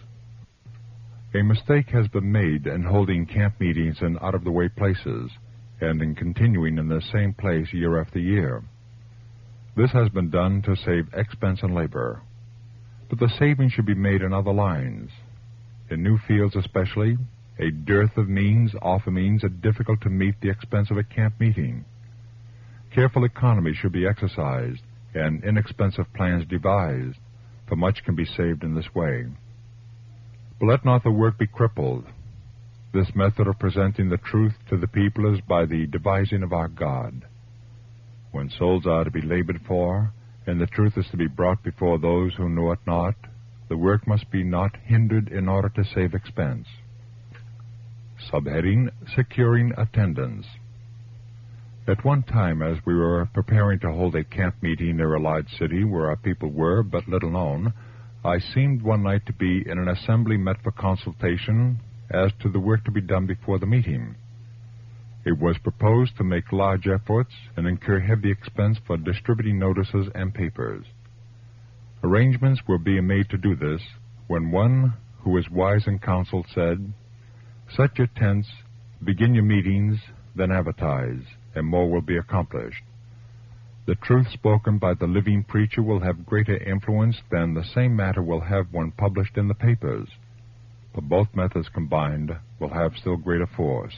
A mistake has been made in holding camp meetings in out-of-the-way places and in continuing in the same place year after year. This has been done to save expense and labor. But the saving should be made in other lines. In new fields especially, a dearth of means often means it difficult to meet the expense of a camp meeting. Careful economy should be exercised and inexpensive plans devised, for much can be saved in this way. But let not the work be crippled. This method of presenting the truth to the people is by the devising of our God. When souls are to be labored for, and the truth is to be brought before those who know it not, the work must be not hindered in order to save expense. Subheading, Securing Attendance. At one time, as we were preparing to hold a camp meeting near a large city where our people were but little known, I seemed one night to be in an assembly met for consultation as to the work to be done before the meeting. It was proposed to make large efforts and incur heavy expense for distributing notices and papers. Arrangements were being made to do this when one who was wise in counsel said, "Set your tents, begin your meetings, then advertise, and more will be accomplished. The truth spoken by the living preacher will have greater influence than the same matter will have when published in the papers, but both methods combined will have still greater force."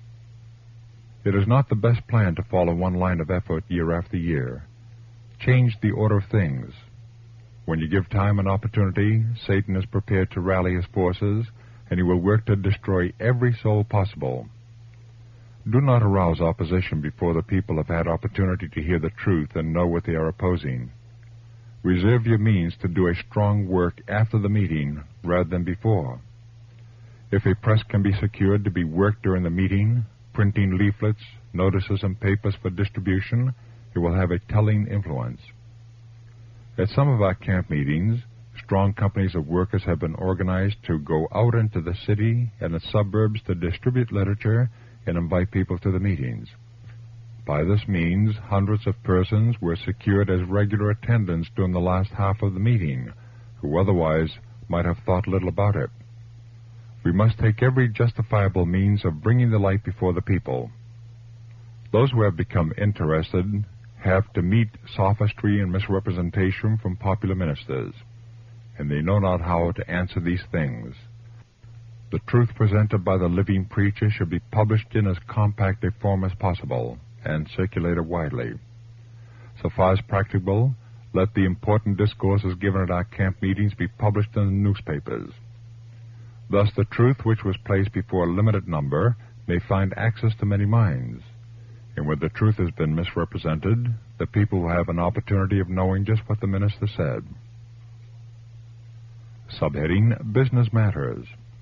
It is not the best plan to follow one line of effort year after year. Change the order of things. When you give time and opportunity, Satan is prepared to rally his forces, and he will work to destroy every soul possible. Do not arouse opposition before the people have had opportunity to hear the truth and know what they are opposing. Reserve your means to do a strong work after the meeting rather than before. If a press can be secured to be worked during the meeting, printing leaflets, notices, and papers for distribution, it will have a telling influence. At some of our camp meetings, strong companies of workers have been organized to go out into the city and the suburbs to distribute literature and invite people to the meetings. By this means, hundreds of persons were secured as regular attendants during the last half of the meeting, who otherwise might have thought little about it. We must take every justifiable means of bringing the light before the people. Those who have become interested have to meet sophistry and misrepresentation from popular ministers, and they know not how to answer these things. The truth presented by the living preacher should be published in as compact a form as possible and circulated widely. So far as practicable, let the important discourses given at our camp meetings be published in the newspapers. Thus the truth which was placed before a limited number may find access to many minds, and where the truth has been misrepresented, the people will have an opportunity of knowing just what the minister said. Subheading, Business Matters.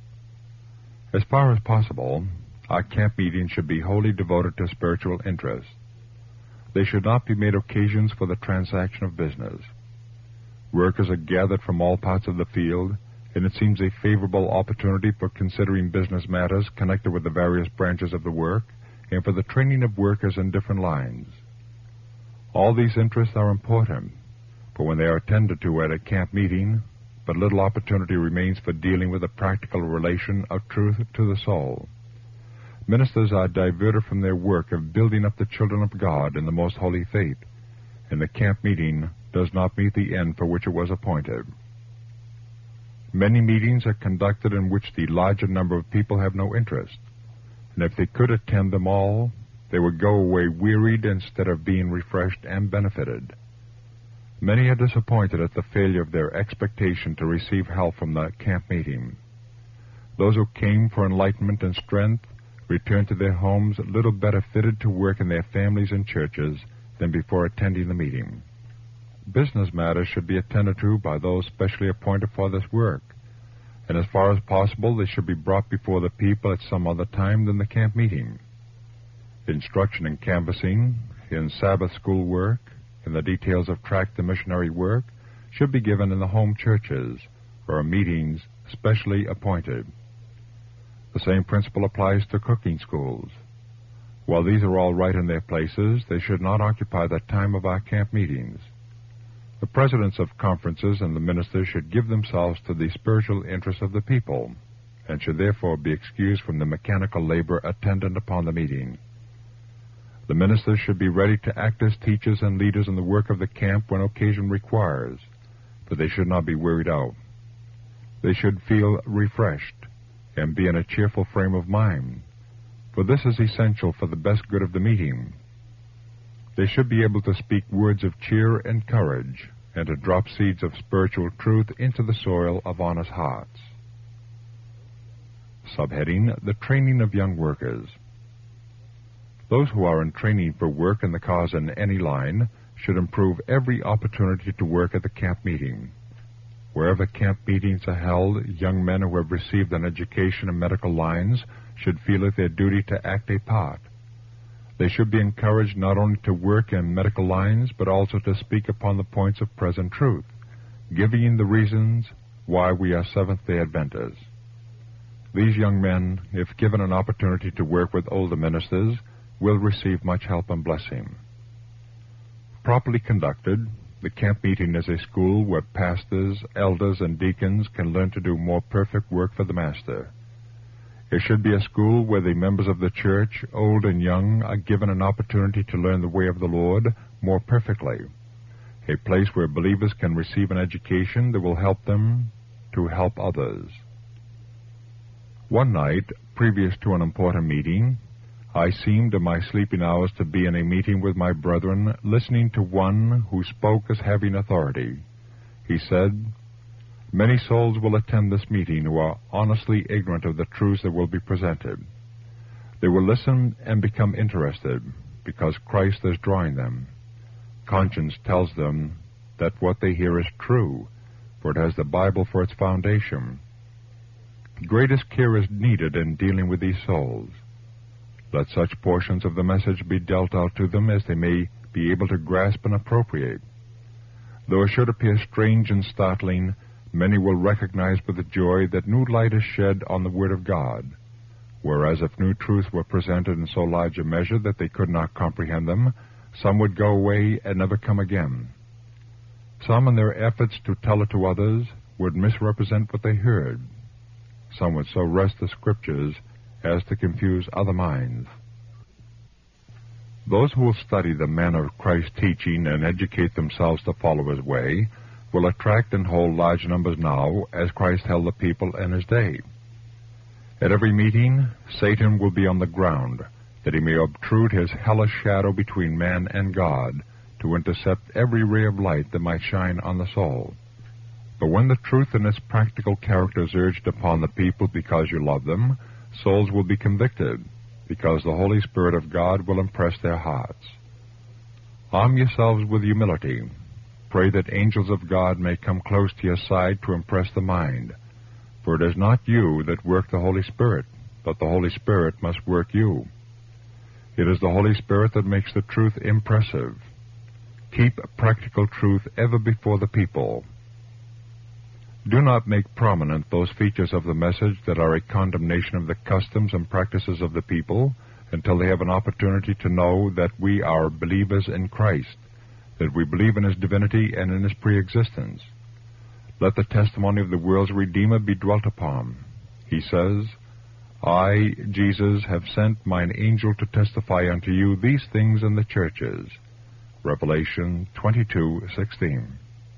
As far as possible, our camp meetings should be wholly devoted to spiritual interest. They should not be made occasions for the transaction of business. Workers are gathered from all parts of the field, and it seems a favorable opportunity for considering business matters connected with the various branches of the work and for the training of workers in different lines. All these interests are important, but when they are attended to at a camp meeting, but little opportunity remains for dealing with the practical relation of truth to the soul. Ministers are diverted from their work of building up the children of God in the most holy faith, and the camp meeting does not meet the end for which it was appointed. Many meetings are conducted in which the larger number of people have no interest, and if they could attend them all, they would go away wearied instead of being refreshed and benefited. Many are disappointed at the failure of their expectation to receive help from the camp meeting. Those who came for enlightenment and strength return to their homes little better fitted to work in their families and churches than before attending the meeting. Business matters should be attended to by those specially appointed for this work, and as far as possible they should be brought before the people at some other time than the camp meeting. Instruction in canvassing, in Sabbath school work, in the details of tract and missionary work should be given in the home churches or meetings specially appointed. The same principle applies to cooking schools. While these are all right in their places, they should not occupy the time of our camp meetings. The presidents of conferences and the ministers should give themselves to the spiritual interests of the people, and should therefore be excused from the mechanical labor attendant upon the meeting. The ministers should be ready to act as teachers and leaders in the work of the camp when occasion requires, but they should not be wearied out. They should feel refreshed and be in a cheerful frame of mind, for this is essential for the best good of the meeting. They should be able to speak words of cheer and courage, and to drop seeds of spiritual truth into the soil of honest hearts. Subheading, The Training of Young Workers. Those who are in training for work in the cause in any line should improve every opportunity to work at the camp meeting. Wherever camp meetings are held, young men who have received an education in medical lines should feel it their duty to act a part. They should be encouraged not only to work in medical lines, but also to speak upon the points of present truth, giving the reasons why we are Seventh-day Adventists. These young men, if given an opportunity to work with older ministers, will receive much help and blessing. Properly conducted, the camp meeting is a school where pastors, elders, and deacons can learn to do more perfect work for the Master. It should be a school where the members of the church, old and young, are given an opportunity to learn the way of the Lord more perfectly. A place where believers can receive an education that will help them to help others. One night, previous to an important meeting, I seemed in my sleeping hours to be in a meeting with my brethren, listening to one who spoke as having authority. He said, "Many souls will attend this meeting who are honestly ignorant of the truths that will be presented. They will listen and become interested because Christ is drawing them. Conscience tells them that what they hear is true, for it has the Bible for its foundation. Greatest care is needed in dealing with these souls. Let such portions of the message be dealt out to them as they may be able to grasp and appropriate. Though it should appear strange and startling, many will recognize with joy that new light is shed on the Word of God. whereas if new truths were presented in so large a measure that they could not comprehend them, some would go away and never come again. Some, in their efforts to tell it to others, would misrepresent what they heard. Some would so wrest the Scriptures as to confuse other minds. Those who will study the manner of Christ's teaching and educate themselves to follow his way will attract and hold large numbers now, as Christ held the people in his day. At every meeting, Satan will be on the ground, that he may obtrude his hellish shadow between man and God, to intercept every ray of light that might shine on the soul. But when the truth in its practical character is urged upon the people because you love them, souls will be convicted, because the Holy Spirit of God will impress their hearts. Arm yourselves with humility. Pray that angels of God may come close to your side to impress the mind. For it is not you that work the Holy Spirit, but the Holy Spirit must work you. It is the Holy Spirit that makes the truth impressive. Keep practical truth ever before the people. Do not make prominent those features of the message that are a condemnation of the customs and practices of the people until they have an opportunity to know that we are believers in Christ, that we believe in his divinity and in his pre-existence. Let the testimony of the world's Redeemer be dwelt upon. He says, I, Jesus, have sent mine angel to testify unto you these things in the churches. Revelation 22:16.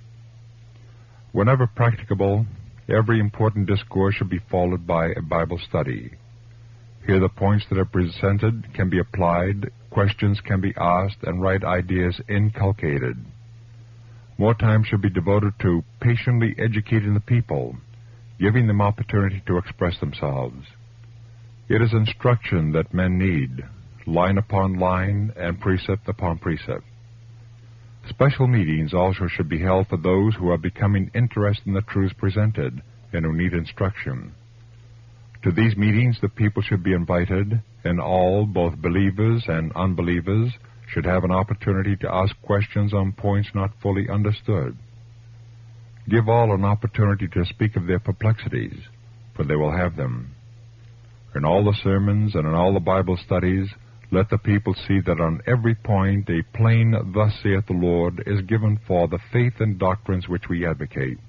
Whenever practicable, every important discourse should be followed by a Bible study. Here the points that are presented can be applied, questions can be asked, and right ideas inculcated. More time should be devoted to patiently educating the people, giving them opportunity to express themselves. It is instruction that men need, line upon line and precept upon precept. Special meetings also should be held for those who are becoming interested in the truths presented and who need instruction. To these meetings the people should be invited, and all, both believers and unbelievers, should have an opportunity to ask questions on points not fully understood. Give all an opportunity to speak of their perplexities, for they will have them. In all the sermons and in all the Bible studies, let the people see that on every point a plain "Thus saith the Lord" is given for the faith and doctrines which we advocate.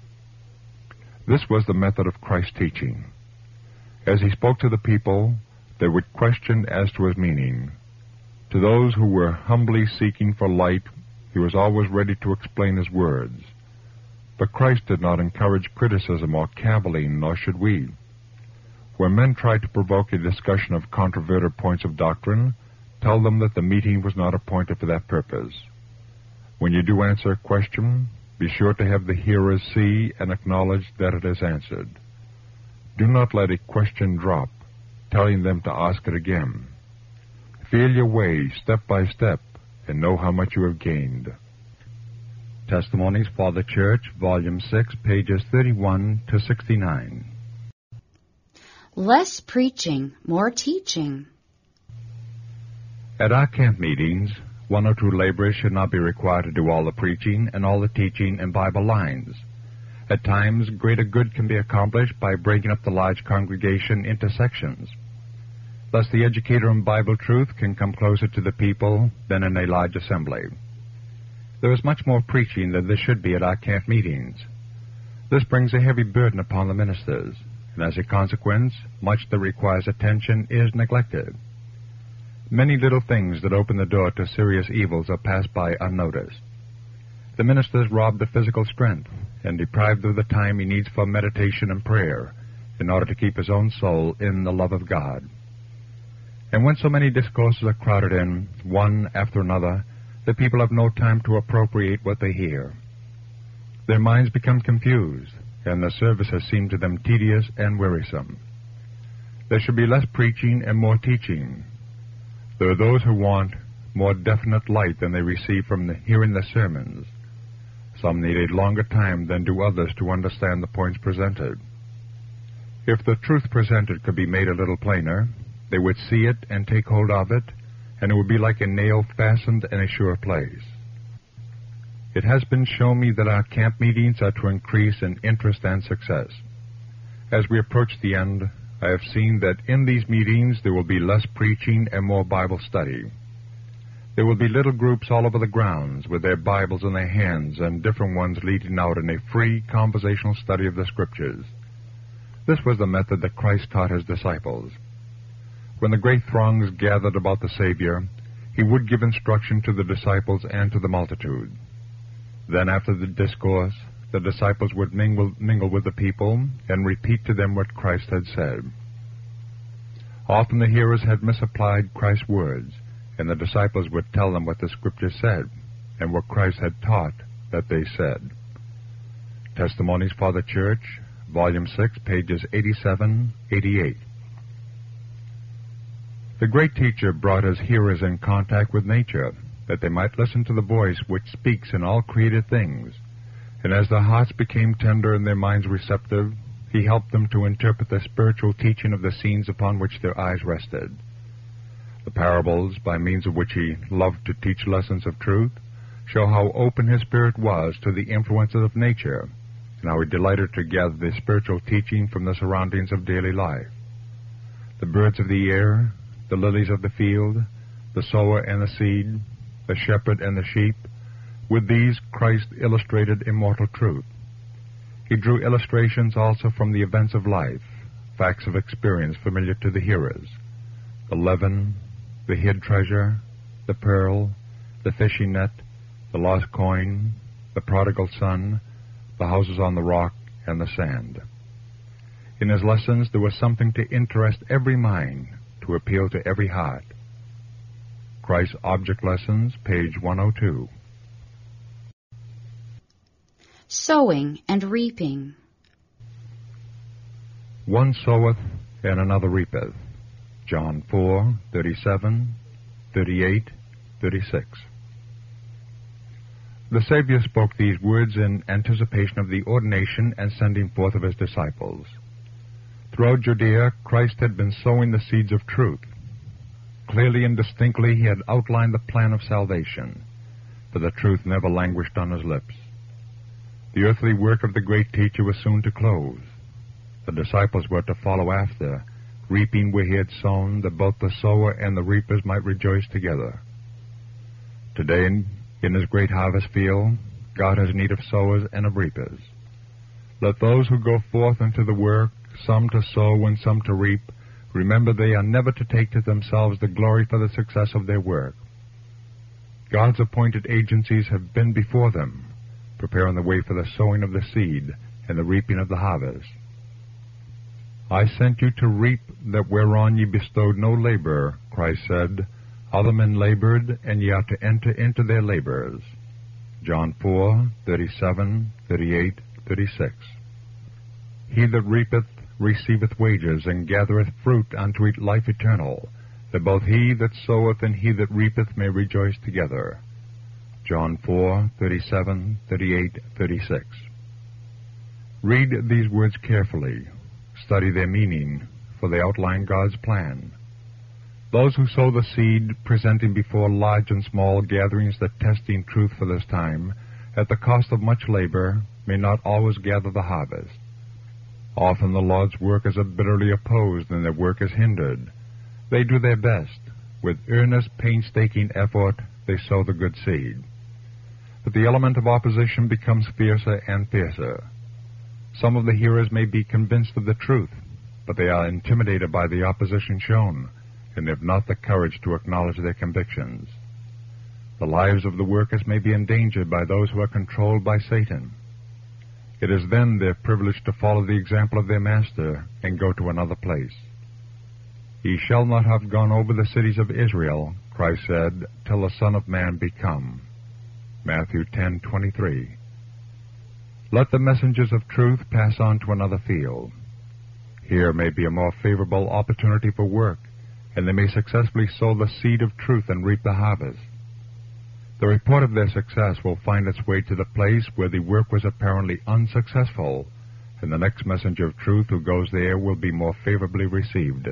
This was the method of Christ's teaching. As he spoke to the people, they would question as to his meaning. To those who were humbly seeking for light, he was always ready to explain his words. But Christ did not encourage criticism or cavilling, nor should we. When men try to provoke a discussion of controverted points of doctrine, tell them that the meeting was not appointed for that purpose. When you do answer a question, be sure to have the hearers see and acknowledge that it is answered. Do not let a question drop, telling them to ask it again. Feel your way step by step and know how much you have gained. Testimonies for the Church, Volume 6, pages 31 to 69. Less preaching, more teaching. At our camp meetings, 1 or 2 laborers should not be required to do all the preaching and all the teaching in Bible lines. At times, greater good can be accomplished by breaking up the large congregation into sections. Thus, the educator in Bible truth can come closer to the people than in a large assembly. There is much more preaching than there should be at our camp meetings. This brings a heavy burden upon the ministers, and as a consequence, much that requires attention is neglected. Many little things that open the door to serious evils are passed by unnoticed. The minister is robbed of physical strength and deprived of the time he needs for meditation and prayer in order to keep his own soul in the love of God. And when so many discourses are crowded in, one after another, the people have no time to appropriate what they hear. Their minds become confused, and the services seem to them tedious and wearisome. There should be less preaching and more teaching. There are those who want more definite light than they receive from hearing the sermons. Some need a longer time than do others to understand the points presented. If the truth presented could be made a little plainer, they would see it and take hold of it, and it would be like a nail fastened in a sure place. It has been shown me that our camp meetings are to increase in interest and success. As we approach the end, I have seen that in these meetings there will be less preaching and more Bible study. There will be little groups all over the grounds with their Bibles in their hands and different ones leading out in a free conversational study of the Scriptures. This was the method that Christ taught his disciples. When the great throngs gathered about the Savior, he would give instruction to the disciples and to the multitude. Then after the discourse, the disciples would mingle with the people and repeat to them what Christ had said. Often the hearers had misapplied Christ's words, and the disciples would tell them what the Scripture said and what Christ had taught that they said. Testimonies for the Church, Volume 6, pages 87-88. The great teacher brought his hearers in contact with nature, that they might listen to the voice which speaks in all created things. And as their hearts became tender and their minds receptive, he helped them to interpret the spiritual teaching of the scenes upon which their eyes rested. The parables, by means of which he loved to teach lessons of truth, show how open his spirit was to the influences of nature, and how he delighted to gather the spiritual teaching from the surroundings of daily life. The birds of the air, the lilies of the field, the sower and the seed, the shepherd and the sheep, with these Christ illustrated immortal truth. He drew illustrations also from the events of life, facts of experience familiar to the hearers: the leaven, the hid treasure, the pearl, the fishing net, the lost coin, the prodigal son, the houses on the rock, and the sand. In his lessons there was something to interest every mind, to appeal to every heart. Christ's Object Lessons, page 102. Sowing and reaping. One soweth and another reapeth. John 4:37, 38, 36. The Savior spoke these words in anticipation of the ordination and sending forth of his disciples. Throughout Judea, Christ had been sowing the seeds of truth. Clearly and distinctly he had outlined the plan of salvation, for the truth never languished on his lips. The earthly work of the great teacher was soon to close. The disciples were to follow after, reaping where he had sown, that both the sower and the reapers might rejoice together. Today, in his great harvest field, God has need of sowers and of reapers. Let those who go forth into the work, some to sow and some to reap, remember they are never to take to themselves the glory for the success of their work. God's appointed agencies have been before them, preparing the way for the sowing of the seed and the reaping of the harvest. I sent you to reap that whereon ye bestowed no labor, Christ said. Other men labored, and ye are to enter into their labors. John 4:37, 38, 36. He that reapeth receiveth wages, and gathereth fruit unto life eternal, that both he that soweth and he that reapeth may rejoice together. John 4:37, 38, 36. Read these words carefully. Study their meaning, for they outline God's plan. Those who sow the seed, presenting before large and small gatherings the testing truth for this time, at the cost of much labor, may not always gather the harvest. Often the Lord's work is bitterly opposed, and their work is hindered. They do their best. With earnest, painstaking effort, they sow the good seed. But the element of opposition becomes fiercer and fiercer. Some of the hearers may be convinced of the truth, but they are intimidated by the opposition shown, and have not the courage to acknowledge their convictions. The lives of the workers may be endangered by those who are controlled by Satan. It is then their privilege to follow the example of their master and go to another place. Ye shall not have gone over the cities of Israel, Christ said, till the Son of Man be come. Matthew 10:23. Let the messengers of truth pass on to another field. Here may be a more favorable opportunity for work, and they may successfully sow the seed of truth and reap the harvest. The report of their success will find its way to the place where the work was apparently unsuccessful, and the next messenger of truth who goes there will be more favorably received.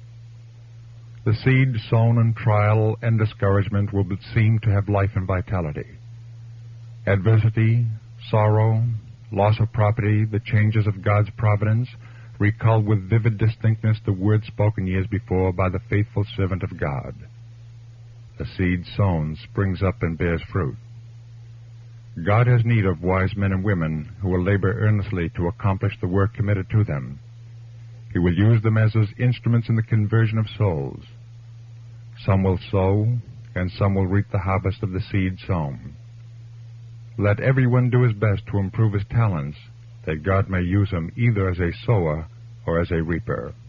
The seed sown in trial and discouragement will seem to have life and vitality. Adversity, sorrow, loss of property, the changes of God's providence recalled with vivid distinctness the words spoken years before by the faithful servant of God. The seed sown springs up and bears fruit. God has need of wise men and women who will labor earnestly to accomplish the work committed to them. He will use them as his instruments in the conversion of souls. Some will sow, and some will reap the harvest of the seed sown. Let everyone do his best to improve his talents, that God may use him either as a sower or as a reaper.